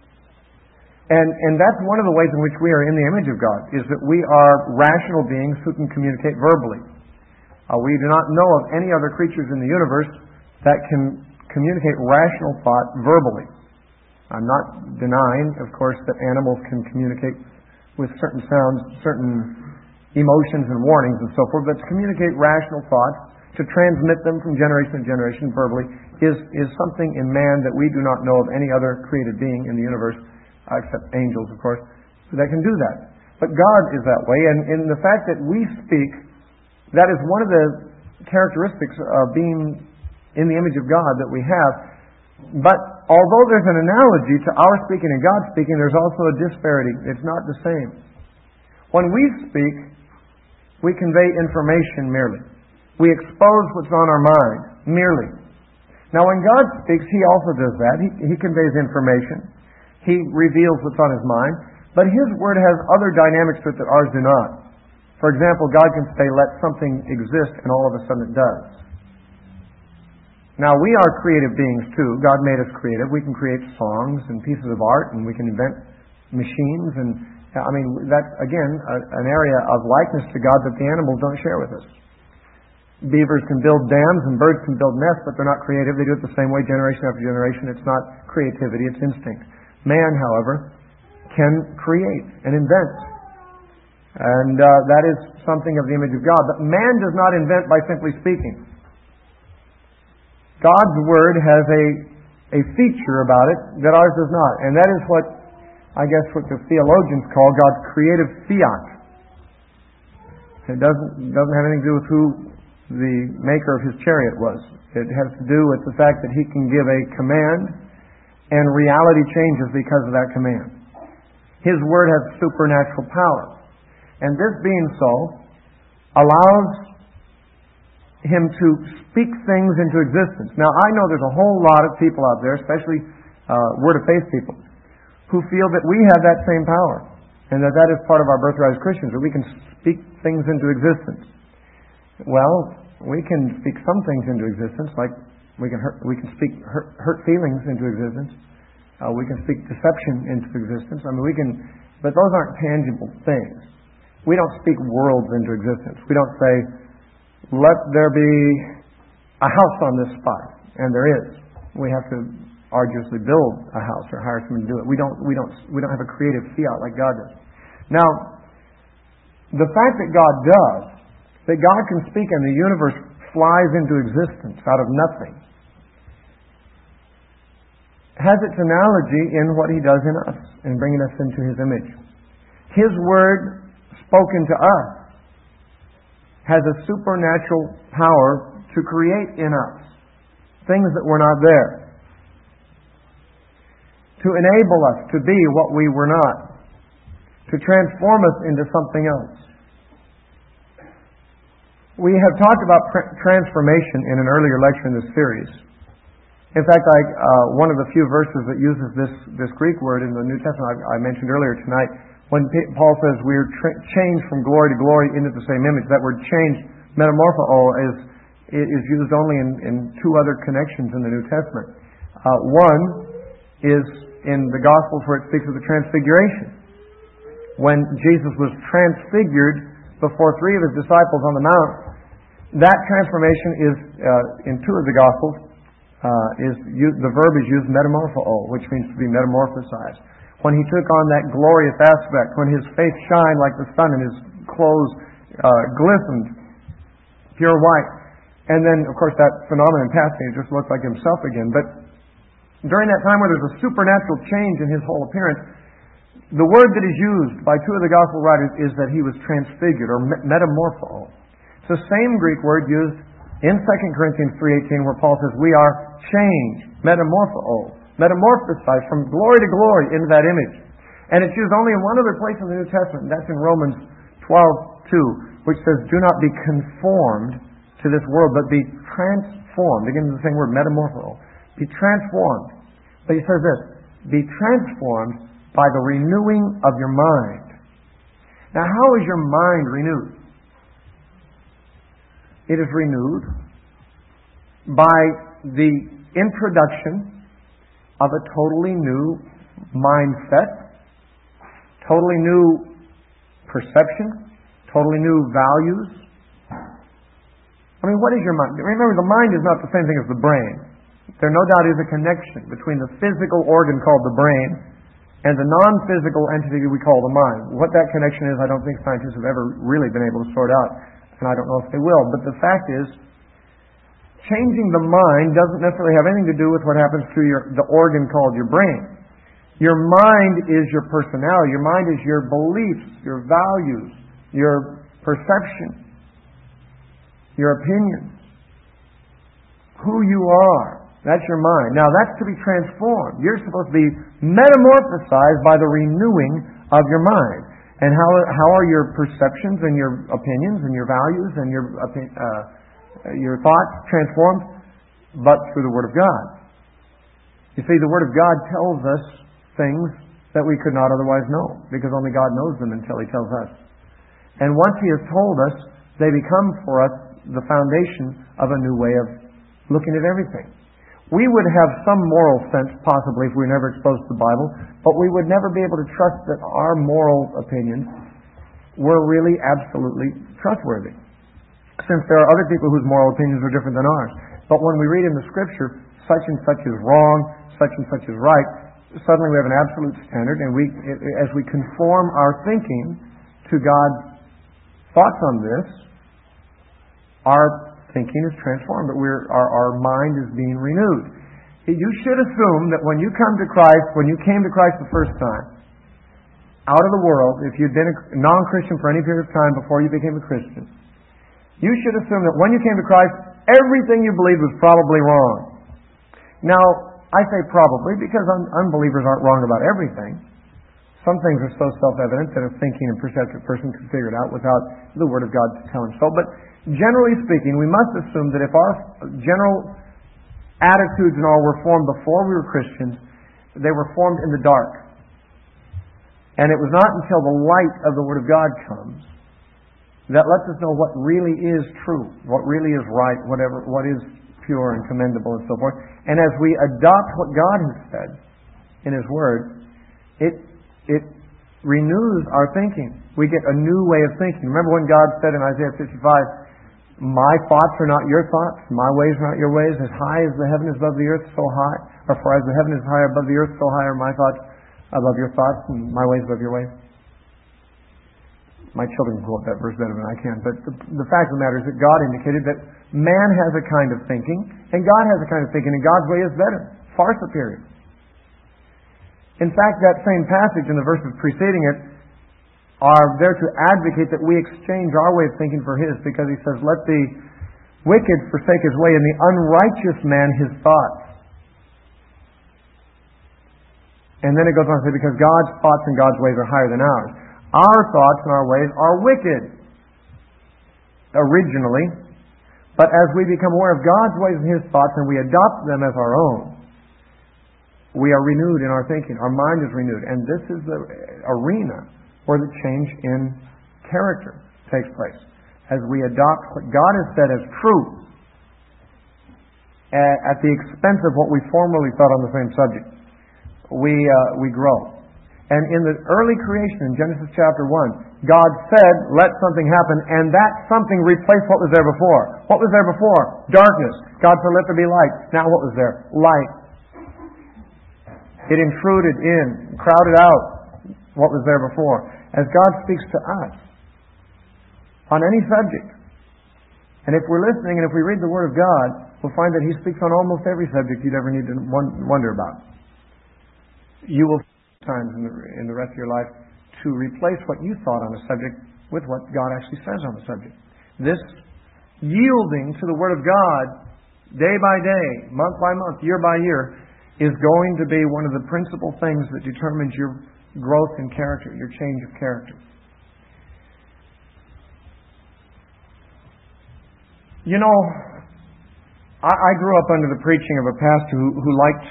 and that's one of the ways in which we are in the image of God, is that we are rational beings who can communicate verbally. We do not know of any other creatures in the universe that can communicate rational thought verbally. I'm not denying, of course, that animals can communicate with certain sounds, certain emotions and warnings and so forth, but to communicate rational thoughts, to transmit them from generation to generation verbally, is something in man that we do not know of any other created being in the universe, except angels, of course, that can do that. But God is that way, and in the fact that we speak, that is one of the characteristics of being in the image of God that we have. But although there's an analogy to our speaking and God speaking, there's also a disparity. It's not the same. When we speak, we convey information merely. We expose what's on our mind merely. Now when God speaks, He also does that. He conveys information. He reveals what's on His mind. But His Word has other dynamics to it that ours do not. For example, God can say, let something exist, and all of a sudden it does. Now, we are creative beings too. God made us creative. We can create songs and pieces of art, and we can invent machines. And that's, again, an area of likeness to God that the animals don't share with us. Beavers can build dams and birds can build nests, but they're not creative. They do it the same way generation after generation. It's not creativity, it's instinct. Man, however, can create and invent. And that is something of the image of God. But man does not invent by simply speaking. God's Word has a feature about it that ours does not. And that is what the theologians call God's creative fiat. It doesn't have anything to do with who the maker of His chariot was. It has to do with the fact that He can give a command and reality changes because of that command. His Word has supernatural power. And this being so, allows Him to speak things into existence. Now, I know there's a whole lot of people out there, especially Word of Faith people, who feel that we have that same power, and that is part of our birthright as Christians, that we can speak things into existence. Well, we can speak some things into existence, like we can speak hurt feelings into existence. We can speak deception into existence. But those aren't tangible things. We don't speak worlds into existence. We don't say, let there be a house on this spot, and there is. We have to arduously build a house or hire someone to do it. We don't have a creative fiat like God does. Now, the fact that God does, that God can speak and the universe flies into existence out of nothing, has its analogy in what He does in us in bringing us into His image. His Word spoken to us has a supernatural power to create in us things that were not there, to enable us to be what we were not, to transform us into something else. We have talked about transformation in an earlier lecture in this series. In fact, one of the few verses that uses this Greek word in the New Testament I mentioned earlier tonight, when Paul says we are changed from glory to glory into the same image, that word changed, metamorpho, is used only in two other connections in the New Testament. One is in the Gospels where it speaks of the transfiguration. When Jesus was transfigured before three of His disciples on the Mount, that transformation is, in two of the Gospels, the verb is used metamorpho, which means to be metamorphosized. When he took on that glorious aspect, when his face shined like the sun and his clothes glistened pure white. And then, of course, that phenomenon passing, it just looked like himself again. But during that time where there's a supernatural change in his whole appearance, the word that is used by two of the gospel writers is that he was transfigured, or metamorpho. It's the same Greek word used in 2 Corinthians 3:18 where Paul says we are changed, metamorpho, metamorphosized from glory to glory into that image. And it's used only in one other place in the New Testament, and that's in Romans 12:2, which says, do not be conformed to this world, but be transformed. Again, the same word, metamorpho. Be transformed. But he says this, be transformed by the renewing of your mind. Now, how is your mind renewed? It is renewed by the introduction of a totally new mindset, totally new perception, totally new values. I mean, what is your mind? Remember, the mind is not the same thing as the brain. There no doubt is a connection between the physical organ called the brain and the non-physical entity we call the mind. What that connection is, I don't think scientists have ever really been able to sort out, and I don't know if they will. But the fact is, changing the mind doesn't necessarily have anything to do with what happens to the organ called your brain. Your mind is your personality. Your mind is your beliefs, your values, your perception, your opinions, who you are. That's your mind. Now, that's to be transformed. You're supposed to be metamorphosized by the renewing of your mind. And how are your perceptions and your opinions and your values and your thoughts transformed? But through the Word of God. You see, the Word of God tells us things that we could not otherwise know, because only God knows them until He tells us. And once He has told us, they become for us the foundation of a new way of looking at everything. We would have some moral sense, possibly, if we were never exposed to the Bible, but we would never be able to trust that our moral opinions were really absolutely trustworthy, since there are other people whose moral opinions are different than ours. But when we read in the Scripture, such and such is wrong, such and such is right, suddenly we have an absolute standard, and as we conform our thinking to God's thoughts on this, our thinking is transformed, but our mind is being renewed. You should assume that when you come to Christ, when you came to Christ the first time, out of the world, if you'd been a non-Christian for any period of time before you became a Christian, you should assume that when you came to Christ, everything you believed was probably wrong. Now, I say probably because unbelievers aren't wrong about everything. Some things are so self-evident that a thinking and perceptive person can figure it out without the Word of God to tell him so. But generally speaking, we must assume that if our general attitudes and all were formed before we were Christians, they were formed in the dark. And it was not until the light of the Word of God comes that lets us know what really is true, what really is right, what is pure and commendable and so forth. And as we adopt what God has said in His Word, it renews our thinking. We get a new way of thinking. Remember when God said in Isaiah 55, my thoughts are not your thoughts, my ways are not your ways. As high as the heaven is above the earth, so high, or for as the heaven is higher above the earth, so high are my thoughts above your thoughts, and my ways above your ways. My children can quote that verse better than I can, but the fact of the matter is that God indicated that man has a kind of thinking, and God has a kind of thinking, and God's way is better, far superior. In fact, that same passage and the verses preceding it are there to advocate that we exchange our way of thinking for His, because He says, let the wicked forsake his way, and the unrighteous man his thoughts. And then it goes on to say, because God's thoughts and God's ways are higher than ours. Our thoughts and our ways are wicked, originally, but as we become aware of God's ways and His thoughts, and we adopt them as our own, we are renewed in our thinking. Our mind is renewed. And this is the arena where the change in character takes place. As we adopt what God has said as true at the expense of what we formerly thought on the same subject, we grow. And in the early creation, in Genesis chapter 1, God said, let something happen, and that something replaced what was there before. What was there before? Darkness. God said, let there be light. Now what was there? Light. It intruded in, crowded out what was there before. As God speaks to us on any subject, and if we're listening and if we read the Word of God, we'll find that He speaks on almost every subject you'd ever need to wonder about. You will times in the rest of your life to replace what you thought on a subject with what God actually says on the subject. This yielding to the Word of God day by day, month by month, year by year is going to be one of the principal things that determines your growth in character, your change of character. You know, I grew up under the preaching of a pastor who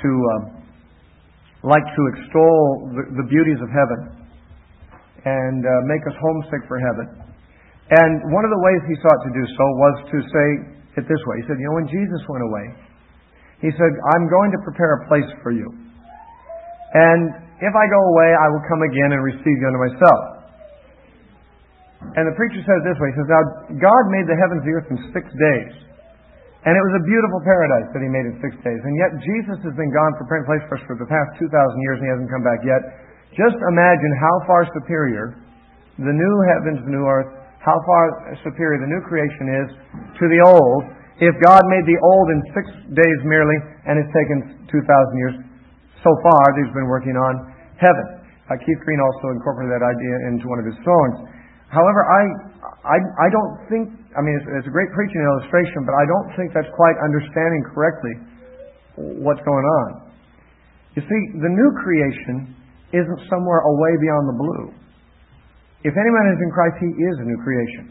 liked to extol the beauties of heaven and make us homesick for heaven. And one of the ways he sought to do so was to say it this way. He said, when Jesus went away, He said, I'm going to prepare a place for you. And if I go away, I will come again and receive you unto myself. And the preacher said it this way. He says, now, God made the heavens and the earth in 6 days. And it was a beautiful paradise that He made in 6 days. And yet Jesus has been gone preparing a place for us for the past 2,000 years and He hasn't come back yet. Just imagine how far superior the new heavens, the new earth, how far superior the new creation is to the old, if God made the old in 6 days merely and it's taken 2,000 years. So far, He's been working on heaven. Keith Green also incorporated that idea into one of his songs. However, I don't think, it's a great preaching illustration, but I don't think that's quite understanding correctly what's going on. You see, the new creation isn't somewhere away beyond the blue. If anyone is in Christ, he is a new creation.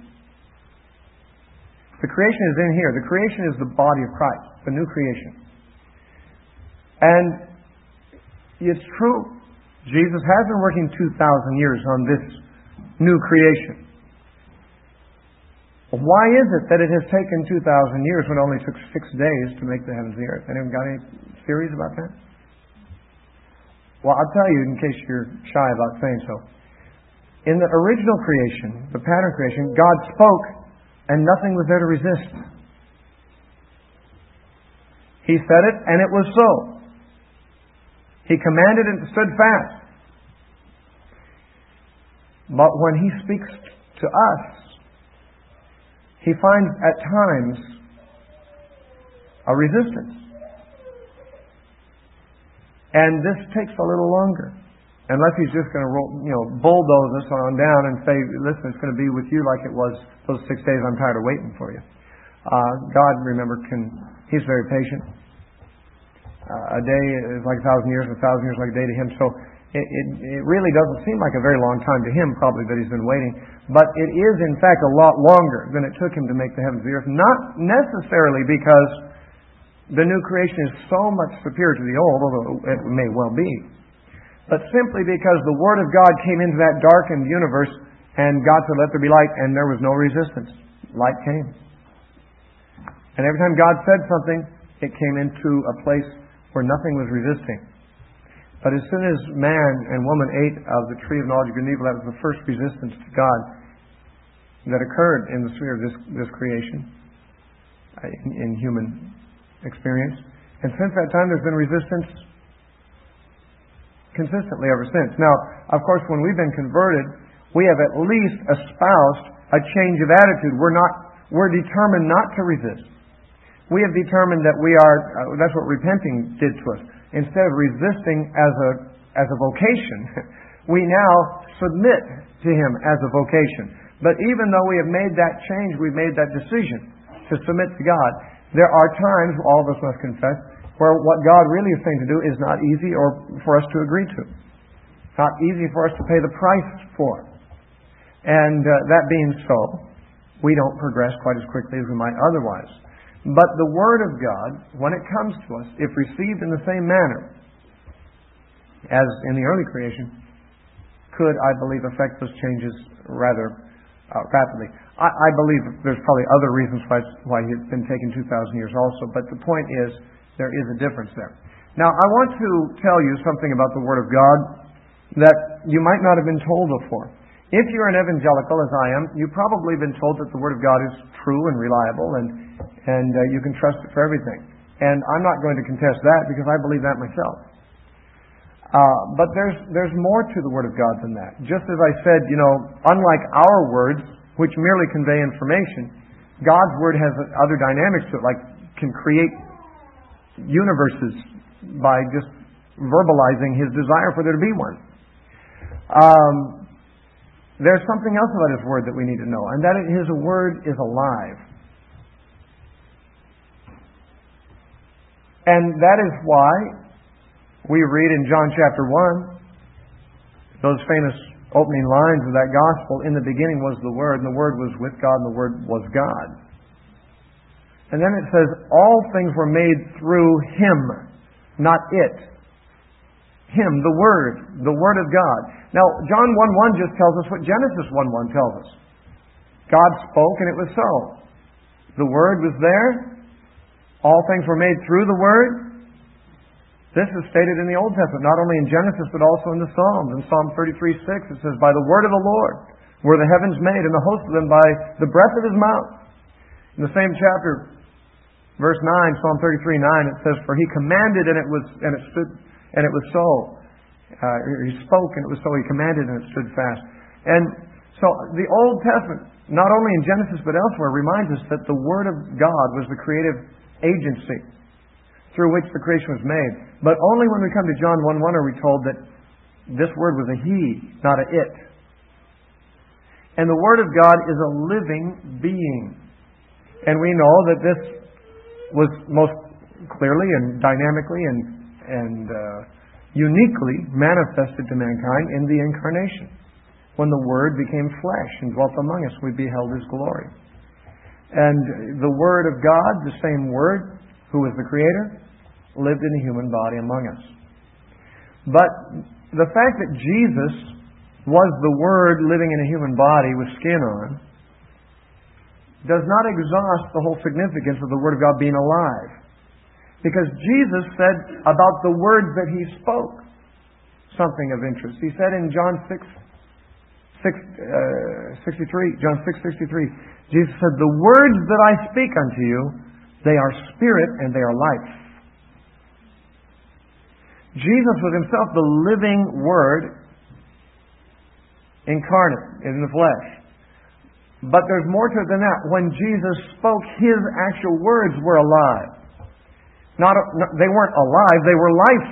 The creation is in here. The creation is the body of Christ, the new creation. And it's true, Jesus has been working 2,000 years on this new creation. Why is it that it has taken 2,000 years when it only took 6 days to make the heavens and the earth? Anyone got any theories about that? Well, I'll tell you in case you're shy about saying so. In the original creation, the pattern creation, God spoke and nothing was there to resist. He said it and it was so. He commanded and stood fast. But when He speaks to us, He finds at times a resistance. And this takes a little longer. Unless He's just going to bulldoze us on down and say, listen, it's going to be with you like it was those 6 days. I'm tired of waiting for you. God, remember, He's very patient. A day is like 1,000 years, 1,000 years like a day to Him. So it really doesn't seem like a very long time to Him, probably, that He's been waiting. But it is, in fact, a lot longer than it took Him to make the heavens and the earth. Not necessarily because the new creation is so much superior to the old, although it may well be, but simply because the Word of God came into that darkened universe and God said, let there be light, and there was no resistance. Light came. And every time God said something, it came into a place where nothing was resisting. But as soon as man and woman ate of the tree of knowledge of good and evil, that was the first resistance to God that occurred in the sphere of this creation, in human experience. And since that time, there's been resistance consistently ever since. Now, of course, when we've been converted, we have at least espoused a change of attitude. We're determined not to resist. We have determined that we are, that's what repenting did to us. Instead of resisting as a vocation, we now submit to Him as a vocation. But even though we have made that change, we've made that decision to submit to God, there are times, all of us must confess, where what God really is saying to do is not easy or for us to agree to. Not easy for us to pay the price for. And that being so, we don't progress quite as quickly as we might otherwise. But the Word of God, when it comes to us, if received in the same manner as in the early creation, could, I believe, affect those changes rather rapidly. I believe there's probably other reasons why it's been taking 2,000 years also, but the point is, there is a difference there. Now, I want to tell you something about the Word of God that you might not have been told before. If you're an evangelical, as I am, you've probably been told that the Word of God is true and reliable and you can trust it for everything. And I'm not going to contest that because I believe that myself. But there's more to the Word of God than that. Just as I said, unlike our words, which merely convey information, God's Word has other dynamics to it, like can create universes by just verbalizing His desire for there to be one. There's something else about His Word that we need to know, and that His Word is alive. And that is why we read in John chapter 1, those famous opening lines of that gospel, in the beginning was the Word, and the Word was with God, and the Word was God. And then it says, all things were made through Him, not it. Him, the Word of God. Now, John 1:1 just tells us what Genesis 1:1 tells us. God spoke and it was so. The Word was there. All things were made through the Word. This is stated in the Old Testament, not only in Genesis, but also in the Psalms. In Psalm 33:6, it says, by the word of the Lord were the heavens made, and the host of them by the breath of His mouth. In the same chapter, verse 9, Psalm 33:9, it says, for He commanded and it stood, and it was so. He spoke and it was so. He commanded and it stood fast. And so the Old Testament, not only in Genesis but elsewhere, reminds us that the Word of God was the creative agency through which the creation was made. But only when we come to John 1:1 are we told that this Word was a He, not a it. And the Word of God is a living being. And we know that this was most clearly and dynamically and uniquely manifested to mankind in the Incarnation. When the Word became flesh and dwelt among us, we beheld His glory. And the Word of God, the same Word, who was the Creator, lived in a human body among us. But the fact that Jesus was the Word living in a human body with skin on does not exhaust the whole significance of the Word of God being alive. Because Jesus said about the words that He spoke something of interest. He said in John 6:63, Jesus said, the words that I speak unto you, they are spirit and they are life. Jesus was Himself the living Word incarnate in the flesh. But there's more to it than that. When Jesus spoke, His actual words were alive. They weren't alive, they were life.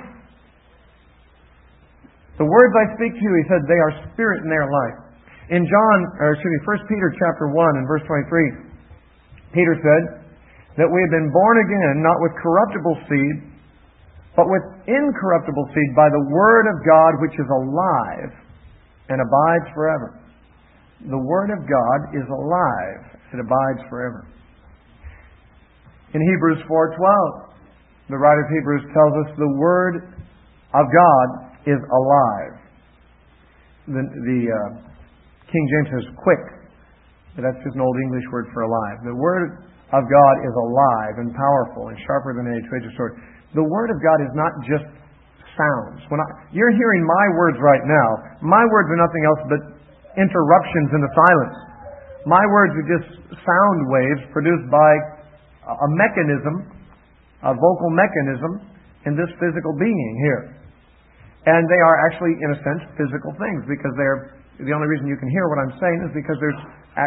The words I speak to you, He said, they are spirit and they are life. In 1 Peter chapter 1 and verse 23, Peter said that we have been born again, not with corruptible seed, but with incorruptible seed by the Word of God which is alive and abides forever. The Word of God is alive. It abides forever. In Hebrews 4:12, the writer of Hebrews tells us the Word of God is alive. The King James says quick, but that's just an old English word for alive. The Word of God is alive and powerful and sharper than any two-edged sword. The Word of God is not just sounds. You're hearing my words right now. My words are nothing else but interruptions in the silence. My words are just sound waves produced by a mechanism, a vocal mechanism in this physical being here. And they are actually, in a sense, physical things, because the only reason you can hear what I'm saying is because there's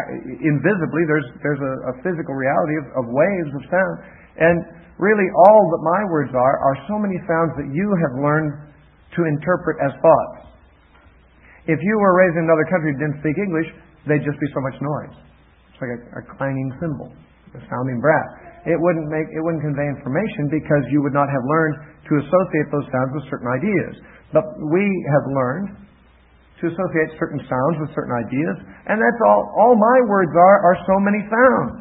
a physical reality of waves of sound. And really all that my words are so many sounds that you have learned to interpret as thoughts. If you were raised in another country that didn't speak English, they'd just be so much noise. It's like a clanging cymbal, a sounding brass. It wouldn't convey information because you would not have learned to associate those sounds with certain ideas. But we have learned to associate certain sounds with certain ideas, and that's all. All my words are so many sounds.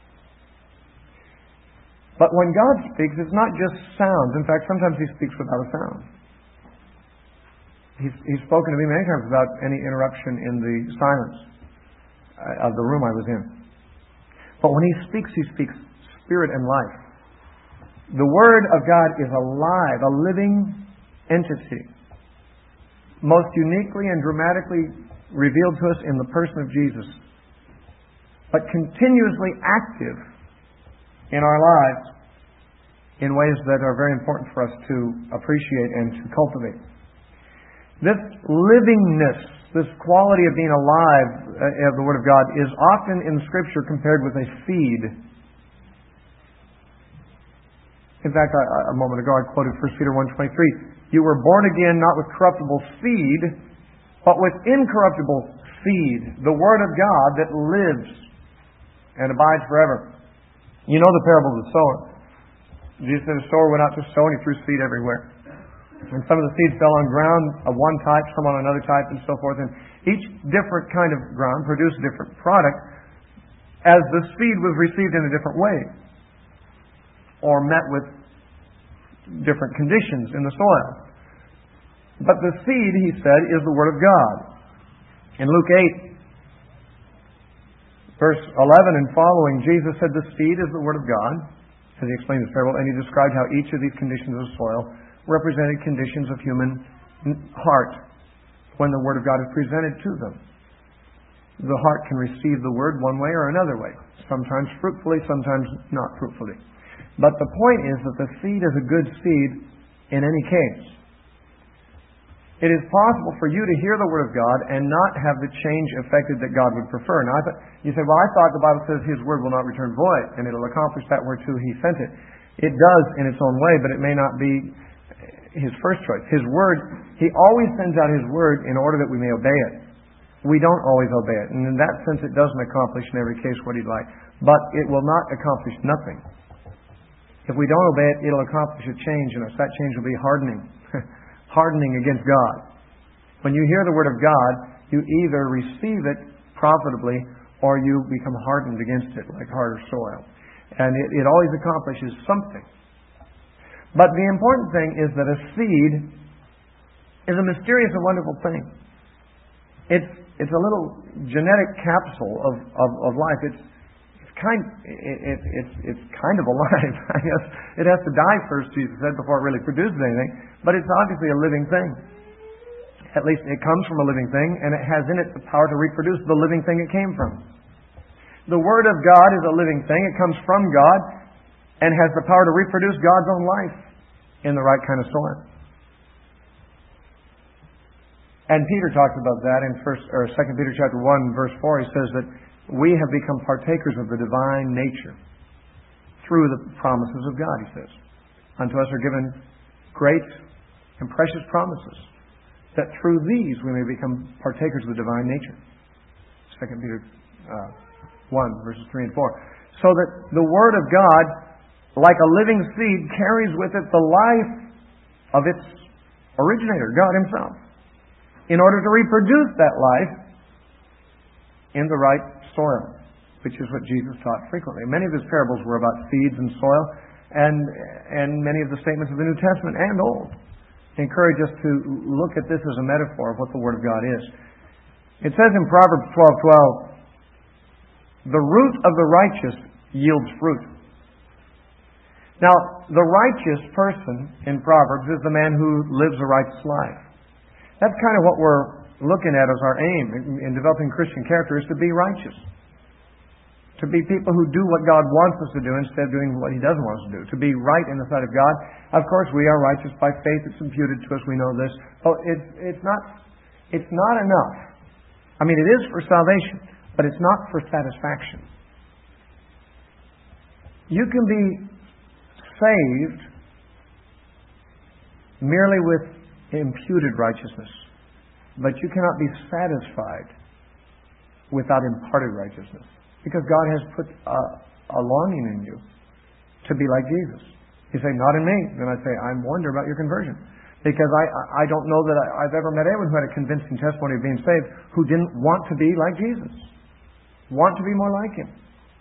But when God speaks, it's not just sounds. In fact, sometimes He speaks without a sound. He's spoken to me many times without any interruption in the silence of the room I was in. But when He speaks spirit and life. The Word of God is alive, a living entity. most uniquely and dramatically revealed to us in the person of Jesus, but continuously active in our lives in ways that are very important for us to appreciate and to cultivate. This livingness, this quality of being alive of the Word of God, is often in Scripture compared with a seed. In fact, a moment ago I quoted 1 Peter 1:23. You were born again not with corruptible seed, but with incorruptible seed, the Word of God that lives and abides forever. You know the parable of the sower. Jesus said the sower went out to sow and he threw seed everywhere. And some of the seeds fell on ground of one type, some on another type, and so forth. And each different kind of ground produced a different product as the seed was received in a different way or met with different conditions in the soil. But the seed, he said, is the Word of God. In Luke 8, verse 11 and following, Jesus said the seed is the Word of God, as he explained this parable, and he described how each of these conditions of soil represented conditions of human heart when the Word of God is presented to them. The heart can receive the Word one way or another way, sometimes fruitfully, sometimes not fruitfully. But the point is that the seed is a good seed in any case. It is possible for you to hear the Word of God and not have the change effected that God would prefer. Now, you say, well, I thought the Bible says His Word will not return void, and it'll accomplish that whereto He sent it. It does in its own way, but it may not be His first choice. His Word, He always sends out His Word in order that we may obey it. We don't always obey it, and in that sense it doesn't accomplish in every case what He'd like. But it will not accomplish nothing. If we don't obey it, it'll accomplish a change in us. That change will be hardening. Hardening against God. When you hear the Word of God, you either receive it profitably or you become hardened against it like harder soil. And it always accomplishes something. But the important thing is that a seed is a mysterious and wonderful thing. It's a little genetic capsule of life. It's kind of alive, I guess. It has to die first, Jesus said, before it really produces anything. But it's obviously a living thing. At least it comes from a living thing, and it has in it the power to reproduce the living thing it came from. The Word of God is a living thing. It comes from God and has the power to reproduce God's own life in the right kind of soil. And Peter talks about that in 2 Peter chapter 1, verse 4. He says that we have become partakers of the divine nature through the promises of God, he says. Unto us are given great and precious promises, that through these we may become partakers of the divine nature. 2 Peter 1, verses 3 and 4. So that the Word of God, like a living seed, carries with it the life of its originator, God Himself, in order to reproduce that life in the right soil, which is what Jesus taught frequently. Many of His parables were about seeds and soil, and many of the statements of the New Testament and Old encourage us to look at this as a metaphor of what the Word of God is. It says in Proverbs 12:12, the root of the righteous yields fruit. Now, the righteous person in Proverbs is the man who lives a righteous life. That's kind of what we're looking at as our aim in developing Christian character, is to be righteous. To be people who do what God wants us to do instead of doing what He doesn't want us to do. To be right in the sight of God. Of course, we are righteous by faith. It's imputed to us. We know this. Oh, it's not enough. I mean, it is for salvation, but it's not for satisfaction. You can be saved merely with imputed righteousness, but you cannot be satisfied without imparted righteousness. Because God has put a longing in you to be like Jesus. You say, not in me. Then I say, I wonder about your conversion. Because I don't know that I've ever met anyone who had a convincing testimony of being saved who didn't want to be like Jesus. Want to be more like Him.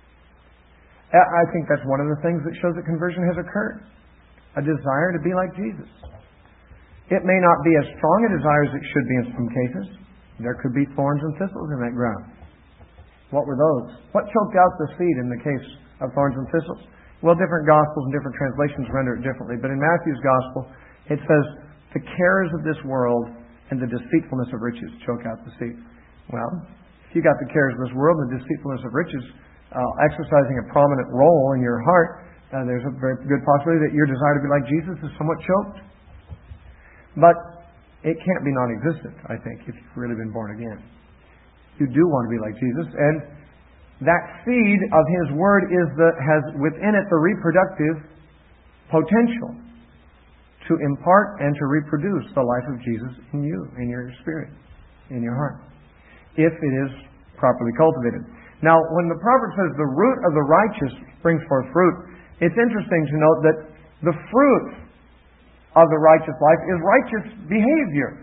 I think that's one of the things that shows that conversion has occurred. A desire to be like Jesus. It may not be as strong a desire as it should be in some cases. There could be thorns and thistles in that ground. What were those? What choked out the seed in the case of thorns and thistles? Well, different Gospels and different translations render it differently. But in Matthew's Gospel, it says, the cares of this world and the deceitfulness of riches choke out deceit. Well, if you got the cares of this world and the deceitfulness of riches exercising a prominent role in your heart, there's a very good possibility that your desire to be like Jesus is somewhat choked. But it can't be non-existent, I think, if you've really been born again. You do want to be like Jesus, and that seed of His Word has within it the reproductive potential to impart and to reproduce the life of Jesus in you, in your spirit, in your heart, if it is properly cultivated. Now, when the proverb says the root of the righteous brings forth fruit, it's interesting to note that the fruit of the righteous life is righteous behavior.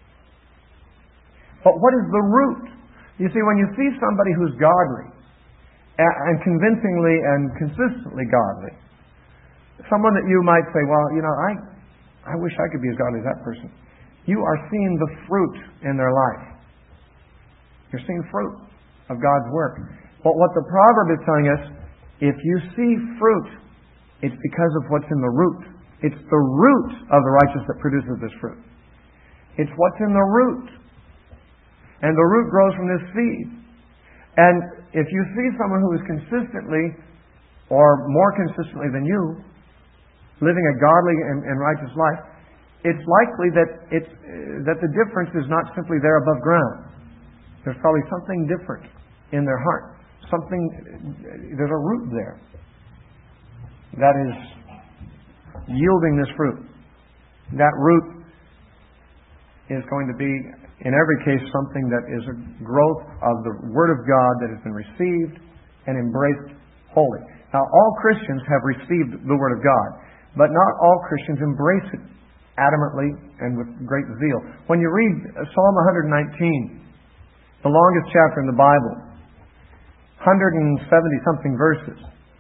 But what is the root? You see, when you see somebody who's godly, and convincingly and consistently godly, someone that you might say, well, I wish I could be as godly as that person. You are seeing the fruit in their life. You're seeing fruit of God's work. But what the proverb is telling us, if you see fruit, it's because of what's in the root. It's the root of the righteous that produces this fruit. It's what's in the root. And the root grows from this seed. And if you see someone who is consistently, or more consistently than you, living a godly and righteous life, it's likely that the difference is not simply there above ground. There's probably something different in their heart. There's a root there that is yielding this fruit. That root is going to be, in every case, something that is a growth of the Word of God that has been received and embraced wholly. Now, all Christians have received the Word of God, but not all Christians embrace it adamantly and with great zeal. When you read Psalm 119, the longest chapter in the Bible, 170-something verses,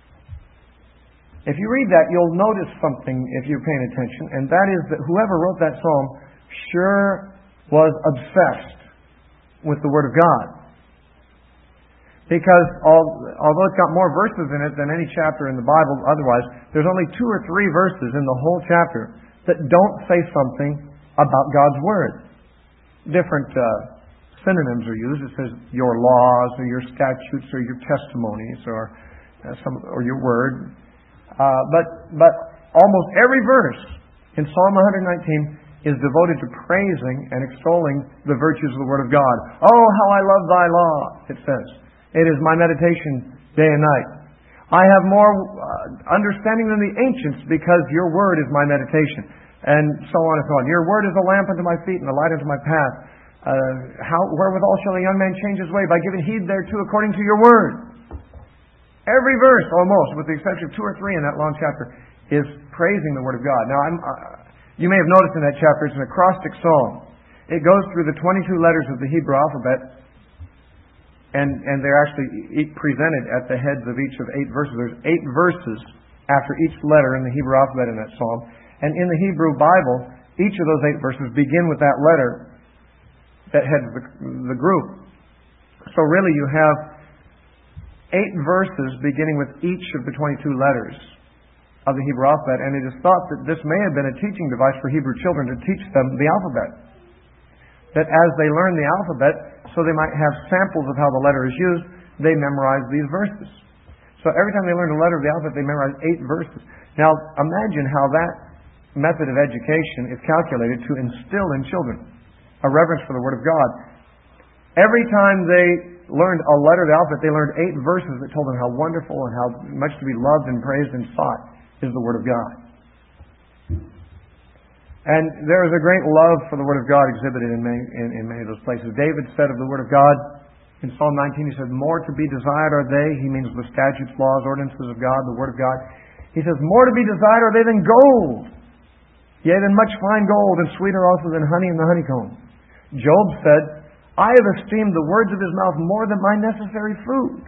if you read that, you'll notice something if you're paying attention, and that is that whoever wrote that psalm sure was obsessed with the Word of God. Because although it's got more verses in it than any chapter in the Bible otherwise, there's only 2 or 3 verses in the whole chapter that don't say something about God's Word. Different synonyms are used. It says your laws or your statutes or your testimonies or your Word. But almost every verse in Psalm 119 is devoted to praising and extolling the virtues of the Word of God. Oh, how I love Thy law, it says. It is my meditation day and night. I have more understanding than the ancients because Your Word is my meditation. And so on and so on. Your Word is a lamp unto my feet and a light unto my path. Wherewithal shall a young man change his way? By giving heed thereto according to Your Word. Every verse, almost, with the exception of 2 or 3 in that long chapter, is praising the Word of God. Now, you may have noticed in that chapter, it's an acrostic psalm. It goes through the 22 letters of the Hebrew alphabet, and they're actually presented at the heads of each of 8 verses. There's 8 verses after each letter in the Hebrew alphabet in that psalm. And in the Hebrew Bible, each of those 8 verses begin with that letter that heads the group. So really you have 8 verses beginning with each of the 22 letters of the Hebrew alphabet, and it is thought that this may have been a teaching device for Hebrew children to teach them the alphabet. That as they learn the alphabet, so they might have samples of how the letter is used, they memorize these verses. So every time they learn a letter of the alphabet, they memorize 8 verses. Now, imagine how that method of education is calculated to instill in children a reverence for the Word of God. Every time they learned a letter of the alphabet, they learned 8 verses that told them how wonderful and how much to be loved and praised and sought is the Word of God. And there is a great love for the Word of God exhibited in many of those places. David said of the Word of God, in Psalm 19, he said, more to be desired are they, he means the statutes, laws, ordinances of God, the Word of God. He says, more to be desired are they than gold, yea, than much fine gold, and sweeter also than honey in the honeycomb. Job said, I have esteemed the words of His mouth more than my necessary food.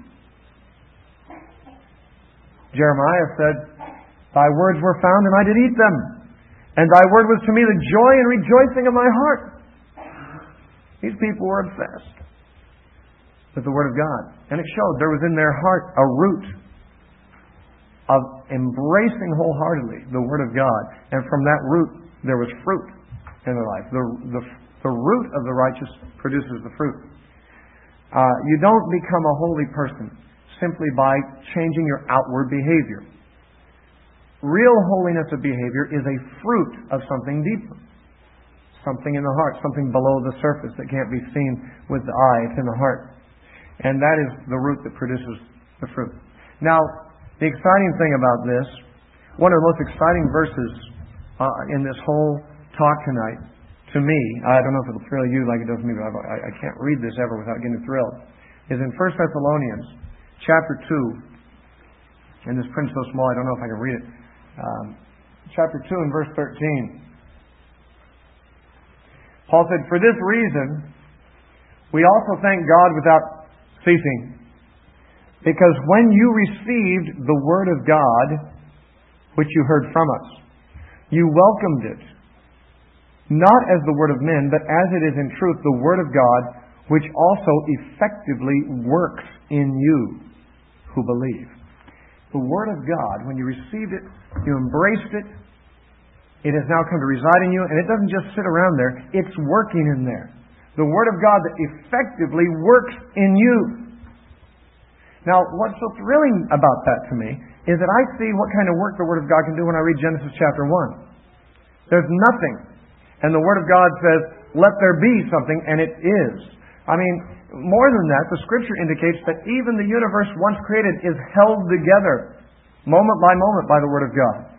Jeremiah said, Thy words were found, and I did eat them. And Thy word was to me the joy and rejoicing of my heart. These people were obsessed with the Word of God. And it showed there was in their heart a root of embracing wholeheartedly the Word of God. And from that root, there was fruit in their life. The The root of the righteous produces the fruit. You don't become a holy person simply by changing your outward behavior. Real holiness of behavior is a fruit of something deeper. Something in the heart, something below the surface that can't be seen with the eye. It's in the heart. And that is the root that produces the fruit. Now, the exciting thing about this, one of the most exciting verses in this whole talk tonight, to me, I don't know if it'll thrill you like it does me, but I can't read this ever without getting thrilled, is in 1 Thessalonians chapter 2. And this print's so small I don't know if I can read it. Chapter 2 and verse 13. Paul said, "For this reason, we also thank God without ceasing, because when you received the word of God, which you heard from us, you welcomed it, not as the word of men, but as it is in truth the word of God, which also effectively works in you who believe." The word of God, when you received it, you embraced it, it has now come to reside in you, and it doesn't just sit around there, it's working in there. The word of God that effectively works in you. Now, what's so thrilling about that to me is that I see what kind of work the word of God can do when I read Genesis chapter 1. There's nothing. And the word of God says, let there be something, and it is. I mean, more than that, the Scripture indicates that even the universe once created is held together, moment by moment, by the word of God.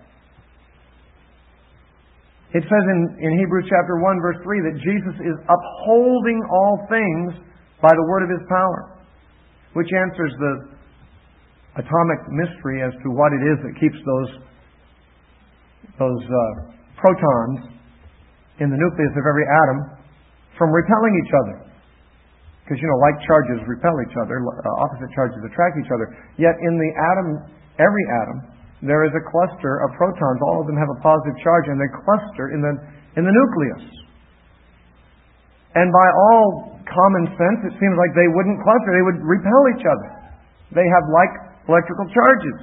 It says in Hebrews chapter 1, verse 3, that Jesus is upholding all things by the word of His power, which answers the atomic mystery as to what it is that keeps those protons in the nucleus of every atom from repelling each other. Because, like charges repel each other, opposite charges attract each other. Yet in the atom, every atom, there is a cluster of protons. All of them have a positive charge, and they cluster in the nucleus. And by all common sense, it seems like they wouldn't cluster. They would repel each other. They have like electrical charges.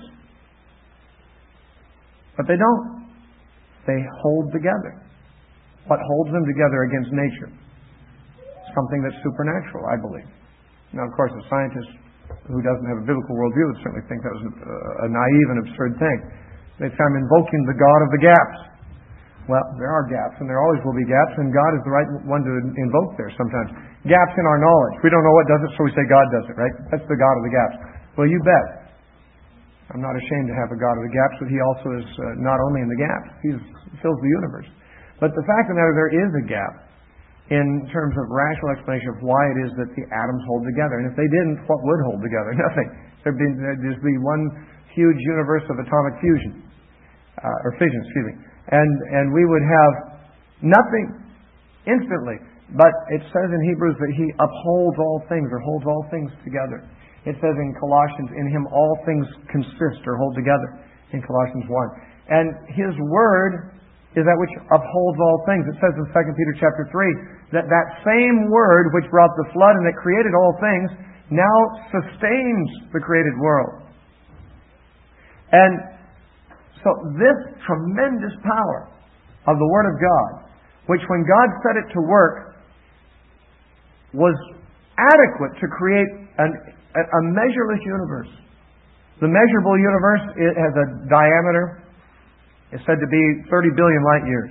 But they don't. They hold together. What holds them together against nature? Something that's supernatural, I believe. Now, of course, a scientist who doesn't have a biblical worldview would certainly think that was a naive and absurd thing. They say, I'm invoking the God of the gaps. Well, there are gaps, and there always will be gaps, and God is the right one to invoke there sometimes. Gaps in our knowledge. We don't know what does it, so we say God does it, right? That's the God of the gaps. Well, you bet. I'm not ashamed to have a God of the gaps, but He also is not only in the gaps. He fills the universe. But the fact of the matter, there is a gap in terms of rational explanation of why it is that the atoms hold together. And if they didn't, what would hold together? Nothing. There'd just be one huge universe of atomic fusion. Or fission, excuse me. And we would have nothing instantly. But it says in Hebrews that He upholds all things, or holds all things together. It says in Colossians, in Him all things consist or hold together, in Colossians 1. And His Word is that which upholds all things. It says in 2 Peter chapter 3 that that same Word which brought the flood and that created all things now sustains the created world. And so this tremendous power of the Word of God, which when God set it to work, was adequate to create a measureless universe. The measurable universe, it has a diameter, it's said to be 30 billion light years.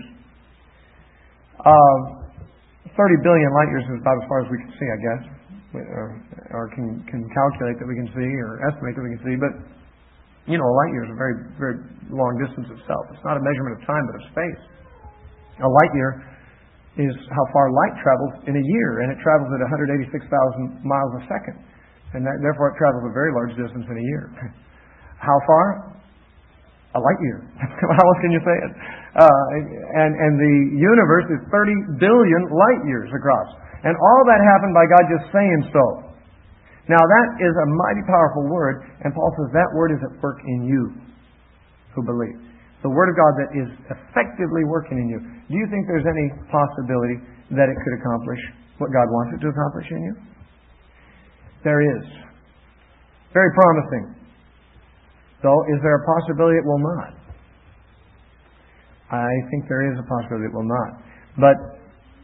30 billion light years is about as far as we can see, I guess. Or can calculate that we can see, or estimate that we can see. But, a light year is a very, very long distance itself. It's not a measurement of time, but of space. A light year is how far light travels in a year, and it travels at 186,000 miles a second. And therefore it travels a very large distance in a year. How far? A light year. How else can you say it? And the universe is 30 billion light years across. And all that happened by God just saying so. Now that is a mighty powerful word, and Paul says that word is at work in you who believe. The Word of God that is effectively working in you. Do you think there's any possibility that it could accomplish what God wants it to accomplish in you? There is. Very promising. Though, is there a possibility it will not? I think there is a possibility it will not. But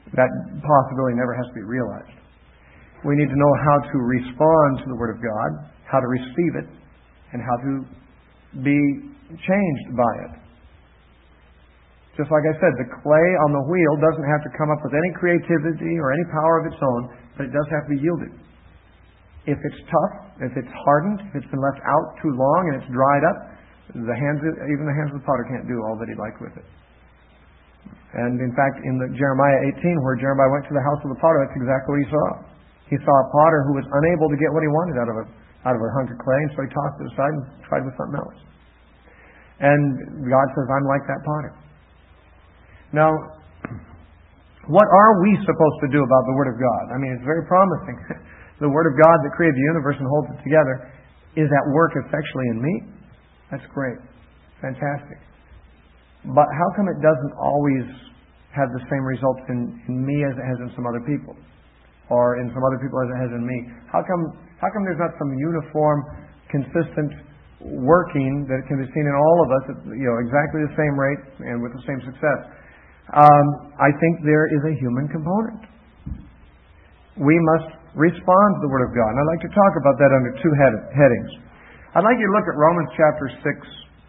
that possibility never has to be realized. We need to know how to respond to the Word of God, how to receive it, and how to be changed by it. Just like I said, the clay on the wheel doesn't have to come up with any creativity or any power of its own, but it does have to be yielded. If it's tough, if it's hardened, if it's been left out too long and it's dried up, even the hands of the potter can't do all that he'd like with it. And in fact, in Jeremiah 18, where Jeremiah went to the house of the potter, that's exactly what he saw. He saw a potter who was unable to get what he wanted out of a hunk of clay, and so he tossed it aside and tried with something else. And God says, I'm like that potter. Now, what are we supposed to do about the Word of God? I mean, it's very promising. The Word of God that created the universe and holds it together is at work effectually in me. That's great. Fantastic. But how come it doesn't always have the same results in me as it has in some other people? Or in some other people as it has in me? How come there's not some uniform, consistent working that can be seen in all of us at exactly the same rate and with the same success? I think there is a human component. We must respond to the Word of God. And I'd like to talk about that under two headings. I'd like you to look at Romans chapter 6.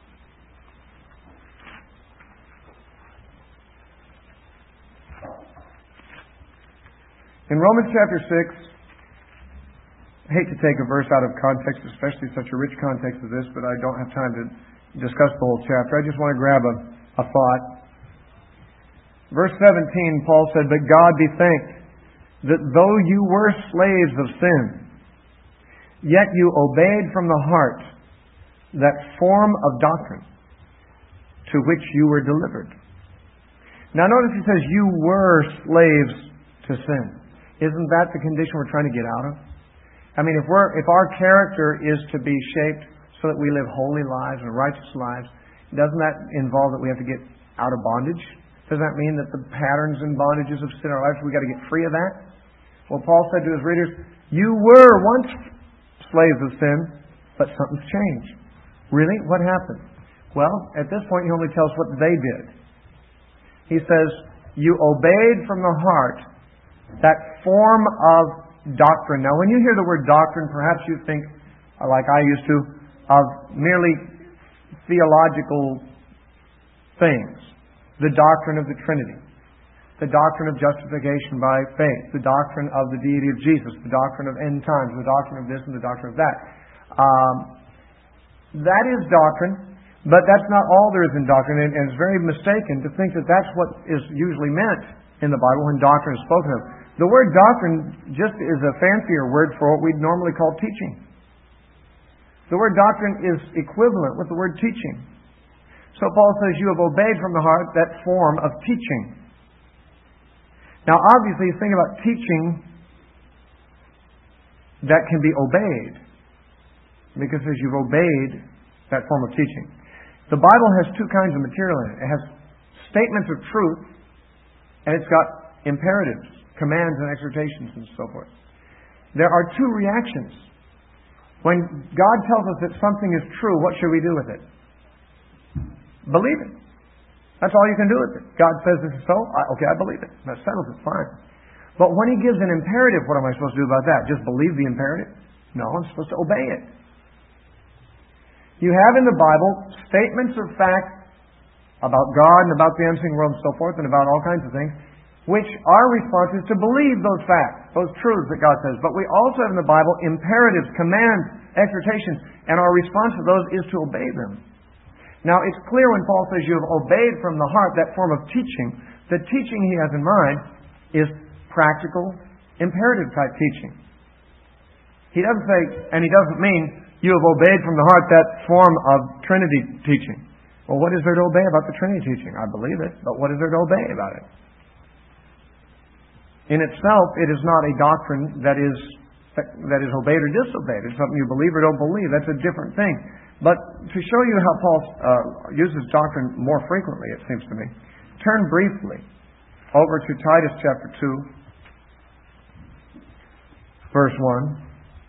In Romans chapter 6, I hate to take a verse out of context, especially such a rich context as this, but I don't have time to discuss the whole chapter. I just want to grab a thought. Verse 17, Paul said, "But God be thanked, that though you were slaves of sin, yet you obeyed from the heart that form of doctrine to which you were delivered." Now notice he says, you were slaves to sin. Isn't that the condition we're trying to get out of? I mean, if our character is to be shaped so that we live holy lives and righteous lives, doesn't that involve that we have to get out of bondage? Does that mean that the patterns and bondages of sin in our lives, we've got to get free of that? Well, Paul said to his readers, you were once slaves of sin, but something's changed. Really? What happened? Well, at this point, he only tells what they did. He says, you obeyed from the heart that form of doctrine. Now, when you hear the word doctrine, perhaps you think, like I used to, of merely theological things. The doctrine of the Trinity. The doctrine of justification by faith. The doctrine of the deity of Jesus. The doctrine of end times. The doctrine of this and the doctrine of that. That is doctrine, but that's not all there is in doctrine, and it's very mistaken to think that that's what is usually meant in the Bible when doctrine is spoken of. The word doctrine just is a fancier word for what we'd normally call teaching. The word doctrine is equivalent with the word teaching. So Paul says, you have obeyed from the heart that form of teaching. Now obviously he's thinking about teaching that can be obeyed. Because as you've obeyed that form of teaching. The Bible has two kinds of material in it. It has statements of truth, and it's got imperatives, commands and exhortations and so forth. There are two reactions. When God tells us that something is true, what should we do with it? Believe it. That's all you can do with it. God says this is so, okay, I believe it. That settles it, fine. But when He gives an imperative, what am I supposed to do about that? Just believe the imperative? No, I'm supposed to obey it. You have in the Bible statements of fact about God and about the unseen world and so forth and about all kinds of things, which our response is to believe those facts, those truths that God says. But we also have in the Bible imperatives, commands, exhortations, and our response to those is to obey them. Now, it's clear when Paul says you have obeyed from the heart that form of teaching, the teaching he has in mind is practical, imperative type teaching. He doesn't say, and he doesn't mean, you have obeyed from the heart that form of Trinity teaching. Well, what is there to obey about the Trinity teaching? I believe it, but what is there to obey about it? In itself, it is not a doctrine that is obeyed or disobeyed. It's something you believe or don't believe. That's a different thing. But to show you how Paul uses doctrine more frequently, it seems to me, turn briefly over to Titus chapter 2, verse 1.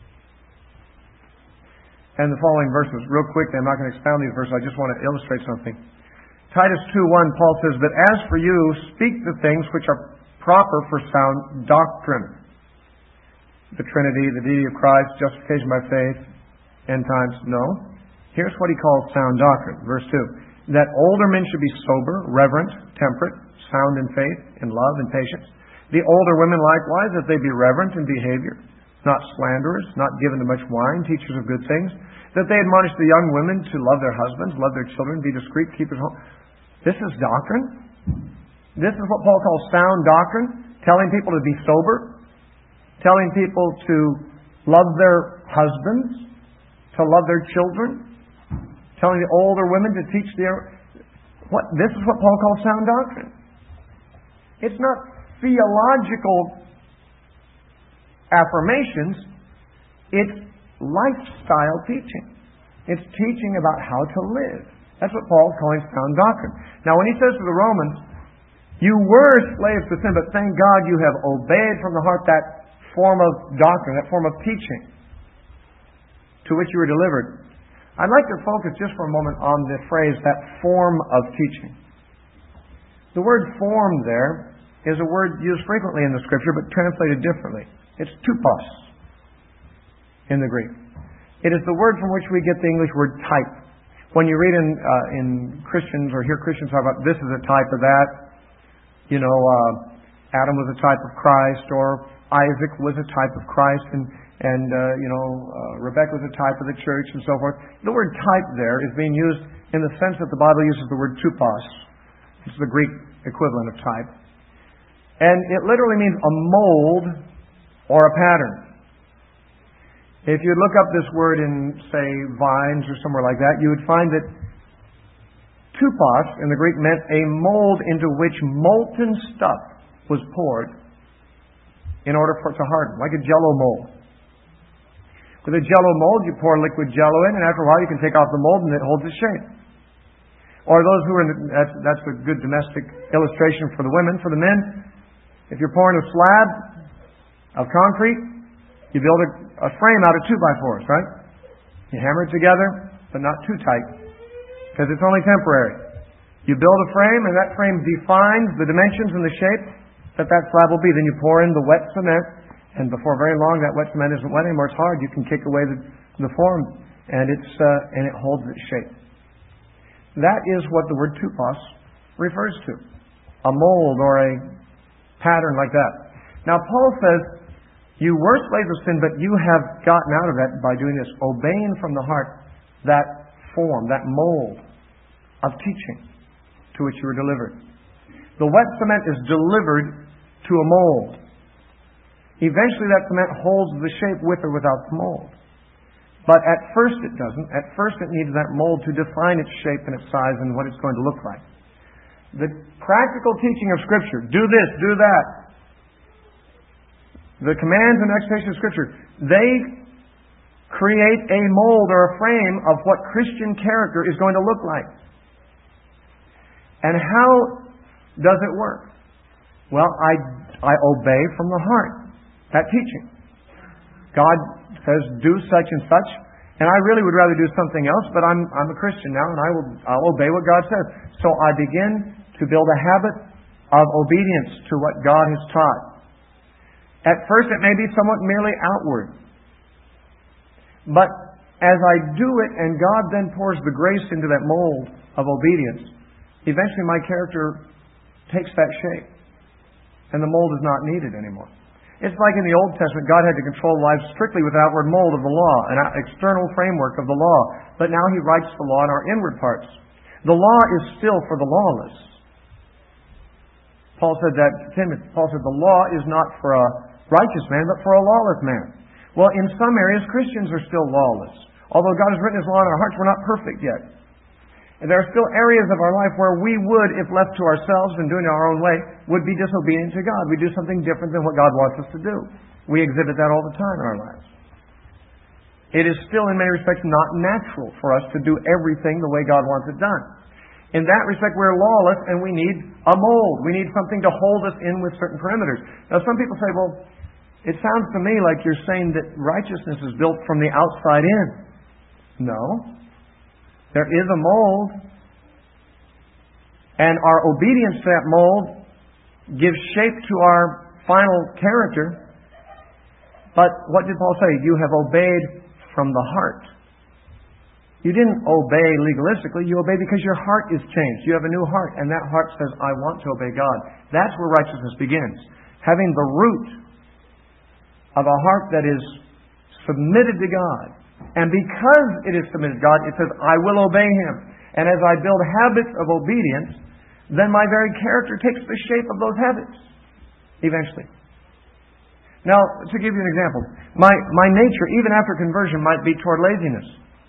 And the following verses, real quickly, I'm not going to expound these verses, I just want to illustrate something. Titus 2:1, Paul says, "But as for you, speak the things which are proper for sound doctrine. The Trinity, the deity of Christ, justification by faith, end times, no. Here's what he calls sound doctrine. Verse 2. That older men should be sober, reverent, temperate, sound in faith, in love, and patience. The older women likewise, that they be reverent in behavior, not slanderers, not given to much wine, teachers of good things, that they admonish the young women to love their husbands, love their children, be discreet, keep at home. This is doctrine. This is what Paul calls sound doctrine, telling people to be sober, telling people to love their husbands, to love their children, telling the older women to teach this is what Paul calls sound doctrine. It's not theological affirmations, it's lifestyle teaching. It's teaching about how to live. That's what Paul's calling sound doctrine. Now, when he says to the Romans, you were slaves to sin, but thank God you have obeyed from the heart that form of doctrine, that form of teaching to which you were delivered. I'd like to focus just for a moment on the phrase, that form of teaching. The word form there is a word used frequently in the Scripture, but translated differently. It's tupos in the Greek. It is the word from which we get the English word type. When you read in Christians or hear Christians talk about this is a type of that, Adam was a type of Christ, or Isaac was a type of Christ, and Rebecca was a type of the church, and so forth. The word type there is being used in the sense that the Bible uses the word tupos. It's the Greek equivalent of type. And it literally means a mold or a pattern. If you look up this word in, say, Vines or somewhere like that, you would find that tupos in the Greek meant a mold into which molten stuff was poured in order for it to harden, like a Jell-O mold. With a Jell-O mold, you pour liquid Jell-O in, and after a while you can take off the mold and it holds its shape. Or those who are that's a good domestic illustration for the women. For the men, if you're pouring a slab of concrete, you build a frame out of 2x4s, right? You hammer it together, but not too tight, because it's only temporary. You build a frame, and that frame defines the dimensions and the shape that slab will be. Then you pour in the wet cement, and before very long, that wet cement isn't wet anymore. It's hard. You can kick away the form, and it holds its shape. That is what the word tupos refers to. A mold or a pattern like that. Now, Paul says, you were slaves of sin, but you have gotten out of that by doing this, obeying from the heart that form, that mold of teaching to which you were delivered. The wet cement is delivered to a mold. Eventually that cement holds the shape with or without the mold. But at first it doesn't. At first it needs that mold to define its shape and its size and what it's going to look like. The practical teaching of Scripture, do this, do that. The commands and expectations of Scripture, they create a mold or a frame of what Christian character is going to look like. And how does it work? Well, I obey from the heart that teaching. God says, do such and such, and I really would rather do something else, but I'm a Christian now, and I'll obey what God says. So I begin to build a habit of obedience to what God has taught. At first it may be somewhat merely outward. But as I do it and God then pours the grace into that mold of obedience, eventually my character takes that shape. And the mold is not needed anymore. It's like in the Old Testament, God had to control lives strictly with the outward mold of the law, an external framework of the law. But now He writes the law in our inward parts. The law is still for the lawless. Paul said that to Timothy. Paul said the law is not for a righteous man, but for a lawless man. Well, in some areas, Christians are still lawless. Although God has written His law in our hearts, we're not perfect yet. And there are still areas of our life where we would, if left to ourselves and doing it our own way, would be disobedient to God. We do something different than what God wants us to do. We exhibit that all the time in our lives. It is still, in many respects, not natural for us to do everything the way God wants it done. In that respect, we're lawless and we need a mold. We need something to hold us in with certain parameters. Now, some people say, well, it sounds to me like you're saying that righteousness is built from the outside in. No. There is a mold, and our obedience to that mold gives shape to our final character. But what did Paul say? You have obeyed from the heart. You didn't obey legalistically. You obey because your heart is changed. You have a new heart, and that heart says, I want to obey God. That's where righteousness begins. Having the root of a heart that is submitted to God. And because it is submitted to God, it says, I will obey Him. And as I build habits of obedience, then my very character takes the shape of those habits, eventually. Now, to give you an example, my nature, even after conversion, might be toward laziness.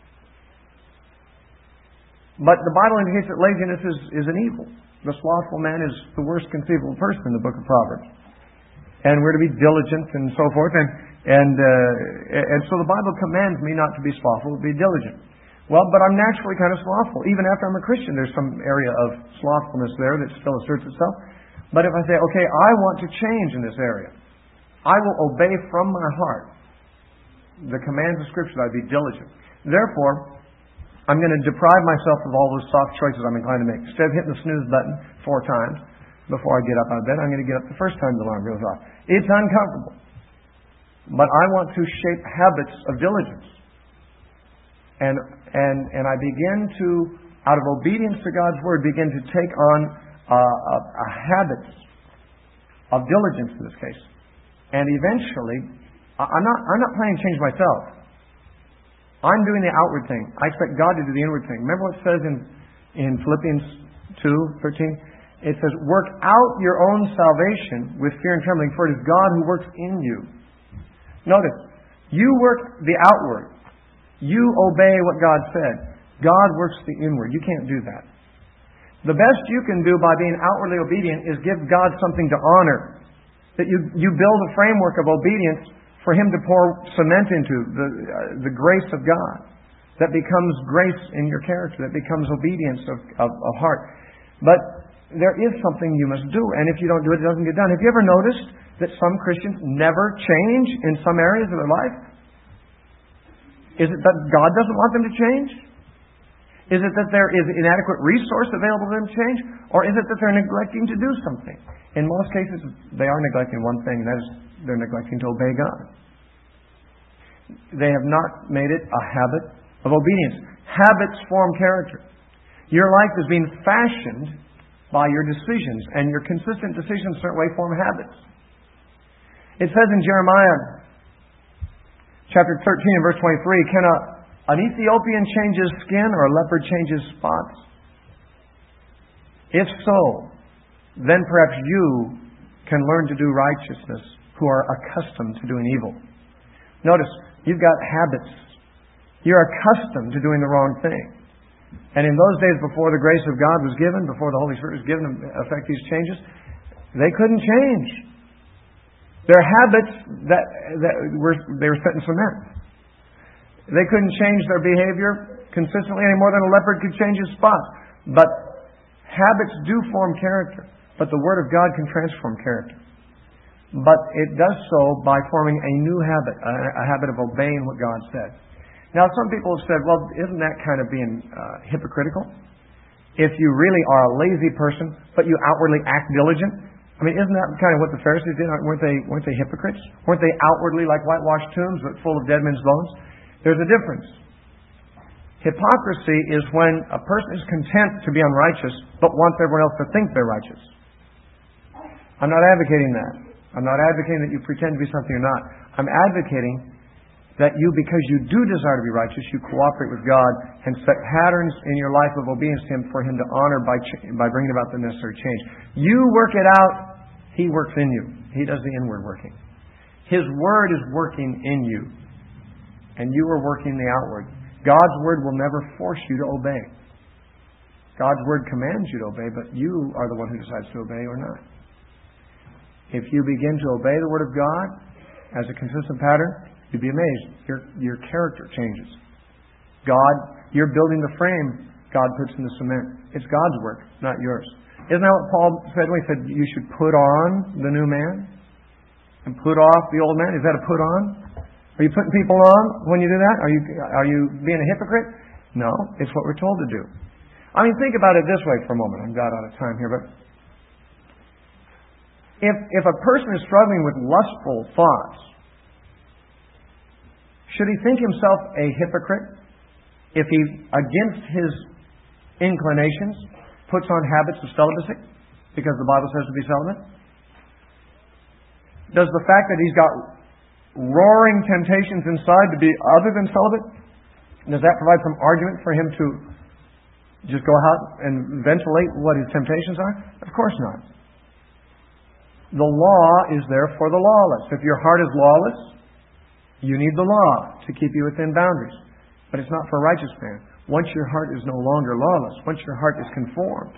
But the Bible indicates that laziness is an evil. The slothful man is the worst conceivable person in the book of Proverbs. And we're to be diligent and so forth. And so the Bible commands me not to be slothful, to be diligent. Well, but I'm naturally kind of slothful. Even after I'm a Christian, there's some area of slothfulness there that still asserts itself. But if I say, okay, I want to change in this area, I will obey from my heart the commands of Scripture that I be diligent. Therefore, I'm going to deprive myself of all those soft choices I'm inclined to make. Instead of hitting the snooze button 4 times before I get up out of bed, I'm going to get up the first time the alarm goes off. It's uncomfortable. But I want to shape habits of diligence. And I begin to, out of obedience to God's Word, begin to take on a habit of diligence in this case. And eventually, I'm not planning to change myself. I'm doing the outward thing. I expect God to do the inward thing. Remember what it says in Philippians 2:13? It says, work out your own salvation with fear and trembling, for it is God who works in you. Notice, you work the outward. You obey what God said. God works the inward. You can't do that. The best you can do by being outwardly obedient is give God something to honor. That you build a framework of obedience for Him to pour cement into, the grace of God. That becomes grace in your character. That becomes obedience of heart. But there is something you must do. And if you don't do it, it doesn't get done. Have you ever noticed that some Christians never change in some areas of their life? Is it that God doesn't want them to change? Is it that there is inadequate resource available to them to change? Or is it that they're neglecting to do something? In most cases, they are neglecting one thing, and that is they're neglecting to obey God. They have not made it a habit of obedience. Habits form character. Your life is being fashioned by your decisions, and your consistent decisions in a certain way form habits. It says in Jeremiah chapter 13 and verse 23, can an Ethiopian change his skin or a leopard change his spots? If so, then perhaps you can learn to do righteousness who are accustomed to doing evil. Notice, you've got habits. You're accustomed to doing the wrong thing. And in those days before the grace of God was given, before the Holy Spirit was given to effect these changes, they couldn't change. Their habits they were set in cement. They couldn't change their behavior consistently any more than a leopard could change his spot. But habits do form character. But the Word of God can transform character. But it does so by forming a new habit, a habit of obeying what God said. Now, some people have said, well, isn't that kind of being hypocritical? If you really are a lazy person, but you outwardly act diligent, I mean, isn't that kind of what the Pharisees did? Weren't they hypocrites? Weren't they outwardly like whitewashed tombs, but full of dead men's bones? There's a difference. Hypocrisy is when a person is content to be unrighteous, but wants everyone else to think they're righteous. I'm not advocating that. I'm not advocating that you pretend to be something you're not. I'm advocating that you, because you do desire to be righteous, you cooperate with God and set patterns in your life of obedience to Him for Him to honor by bringing about the necessary change. You work it out. He works in you. He does the inward working. His Word is working in you. And you are working the outward. God's Word will never force you to obey. God's Word commands you to obey, but you are the one who decides to obey or not. If you begin to obey the Word of God as a consistent pattern, you'd be amazed. Your character changes. You're building the frame God puts in the cement. It's God's work, not yours. Isn't that what Paul said when he said you should put on the new man and put off the old man? Is that a put on? Are you putting people on when you do that? Are you being a hypocrite? No, it's what we're told to do. I mean, think about it this way for a moment. I'm got out of time here, but If a person is struggling with lustful thoughts, should he think himself a hypocrite if he, against his inclinations, puts on habits of celibacy because the Bible says to be celibate? Does the fact that he's got roaring temptations inside to be other than celibate, does that provide some argument for him to just go out and ventilate what his temptations are? Of course not. The law is there for the lawless. If your heart is lawless, you need the law to keep you within boundaries. But it's not for a righteous man. Once your heart is no longer lawless, once your heart is conformed,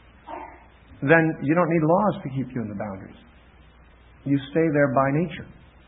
then you don't need laws to keep you in the boundaries. You stay there by nature.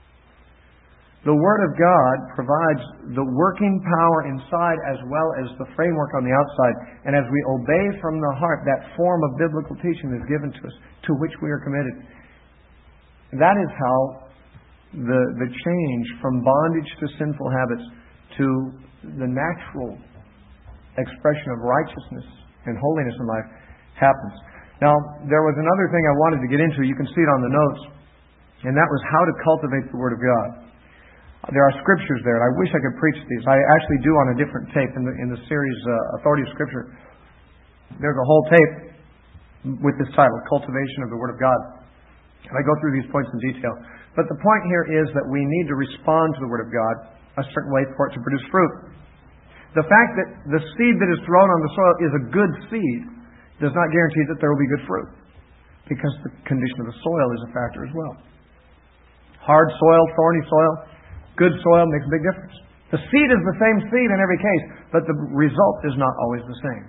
The Word of God provides the working power inside as well as the framework on the outside. And as we obey from the heart, that form of biblical teaching is given to us, to which we are committed. That is how the change from bondage to sinful habits to the natural expression of righteousness and holiness in life happens. Now, there was another thing I wanted to get into. You can see it on the notes. And that was how to cultivate the Word of God. There are scriptures there, and I wish I could preach these. I actually do on a different tape in the series Authority of Scripture. There's a whole tape with this title, Cultivation of the Word of God. And I go through these points in detail. But the point here is that we need to respond to the Word of God a certain way for it to produce fruit. The fact that the seed that is thrown on the soil is a good seed does not guarantee that there will be good fruit, because the condition of the soil is a factor as well. Hard soil, thorny soil, good soil makes a big difference. The seed is the same seed in every case, but the result is not always the same.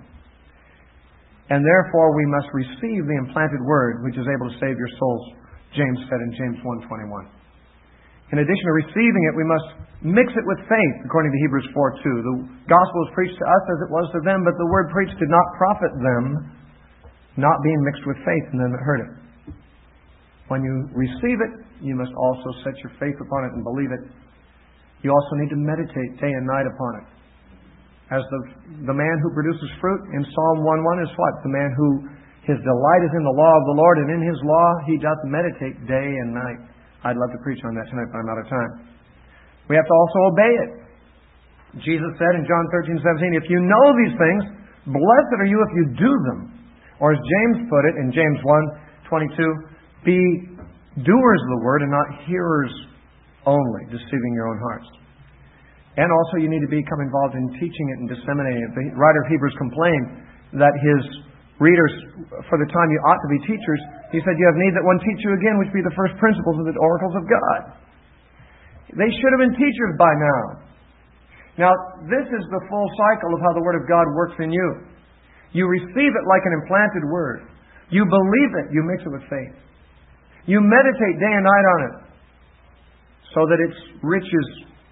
And therefore we must receive the implanted Word, which is able to save your souls, James said in James 1:21. In addition to receiving it, we must mix it with faith, according to Hebrews 4:2. The gospel was preached to us as it was to them, but the word preached did not profit them, not being mixed with faith in them that heard it. When you receive it, you must also set your faith upon it and believe it. You also need to meditate day and night upon it. As the man who produces fruit in Psalm 1:1 is what? The man who his delight is in the law of the Lord, and in His law he doth meditate day and night. I'd love to preach on that tonight, but I'm out of time. We have to also obey it. Jesus said in John 13:17, if you know these things, blessed are you if you do them. Or as James put it in James 1:22, be doers of the word and not hearers only, deceiving your own hearts. And also you need to become involved in teaching it and disseminating it. The writer of Hebrews complained that his readers, for the time you ought to be teachers, he said, you have need that one teach you again, which be the first principles of the oracles of God. They should have been teachers by now. Now, this is the full cycle of how the Word of God works in you. You receive it like an implanted Word. You believe it. You mix it with faith. You meditate day and night on it so that its riches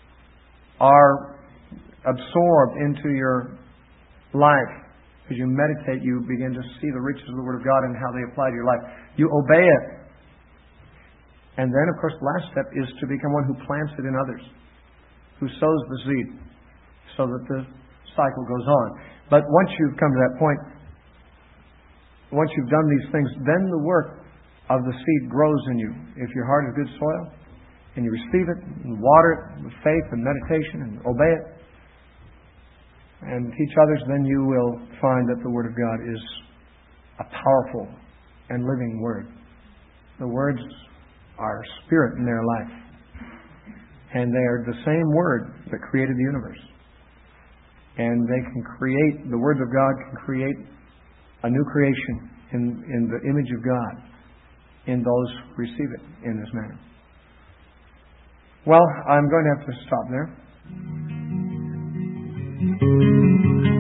are absorbed into your life. As you meditate, you begin to see the riches of the Word of God and how they apply to your life. You obey it. And then, of course, the last step is to become one who plants it in others, who sows the seed, so that the cycle goes on. But once you've come to that point, once you've done these things, then the work of the seed grows in you. If your heart is good soil, and you receive it, and water it with faith and meditation, and obey it, and teach others, then you will find that the Word of God is a powerful and living Word. The words are spirit in their life. And they are the same Word that created the universe. And they can create, the words of God can create a new creation in the image of God in those who receive it in this manner. Well, I'm going to have to stop there.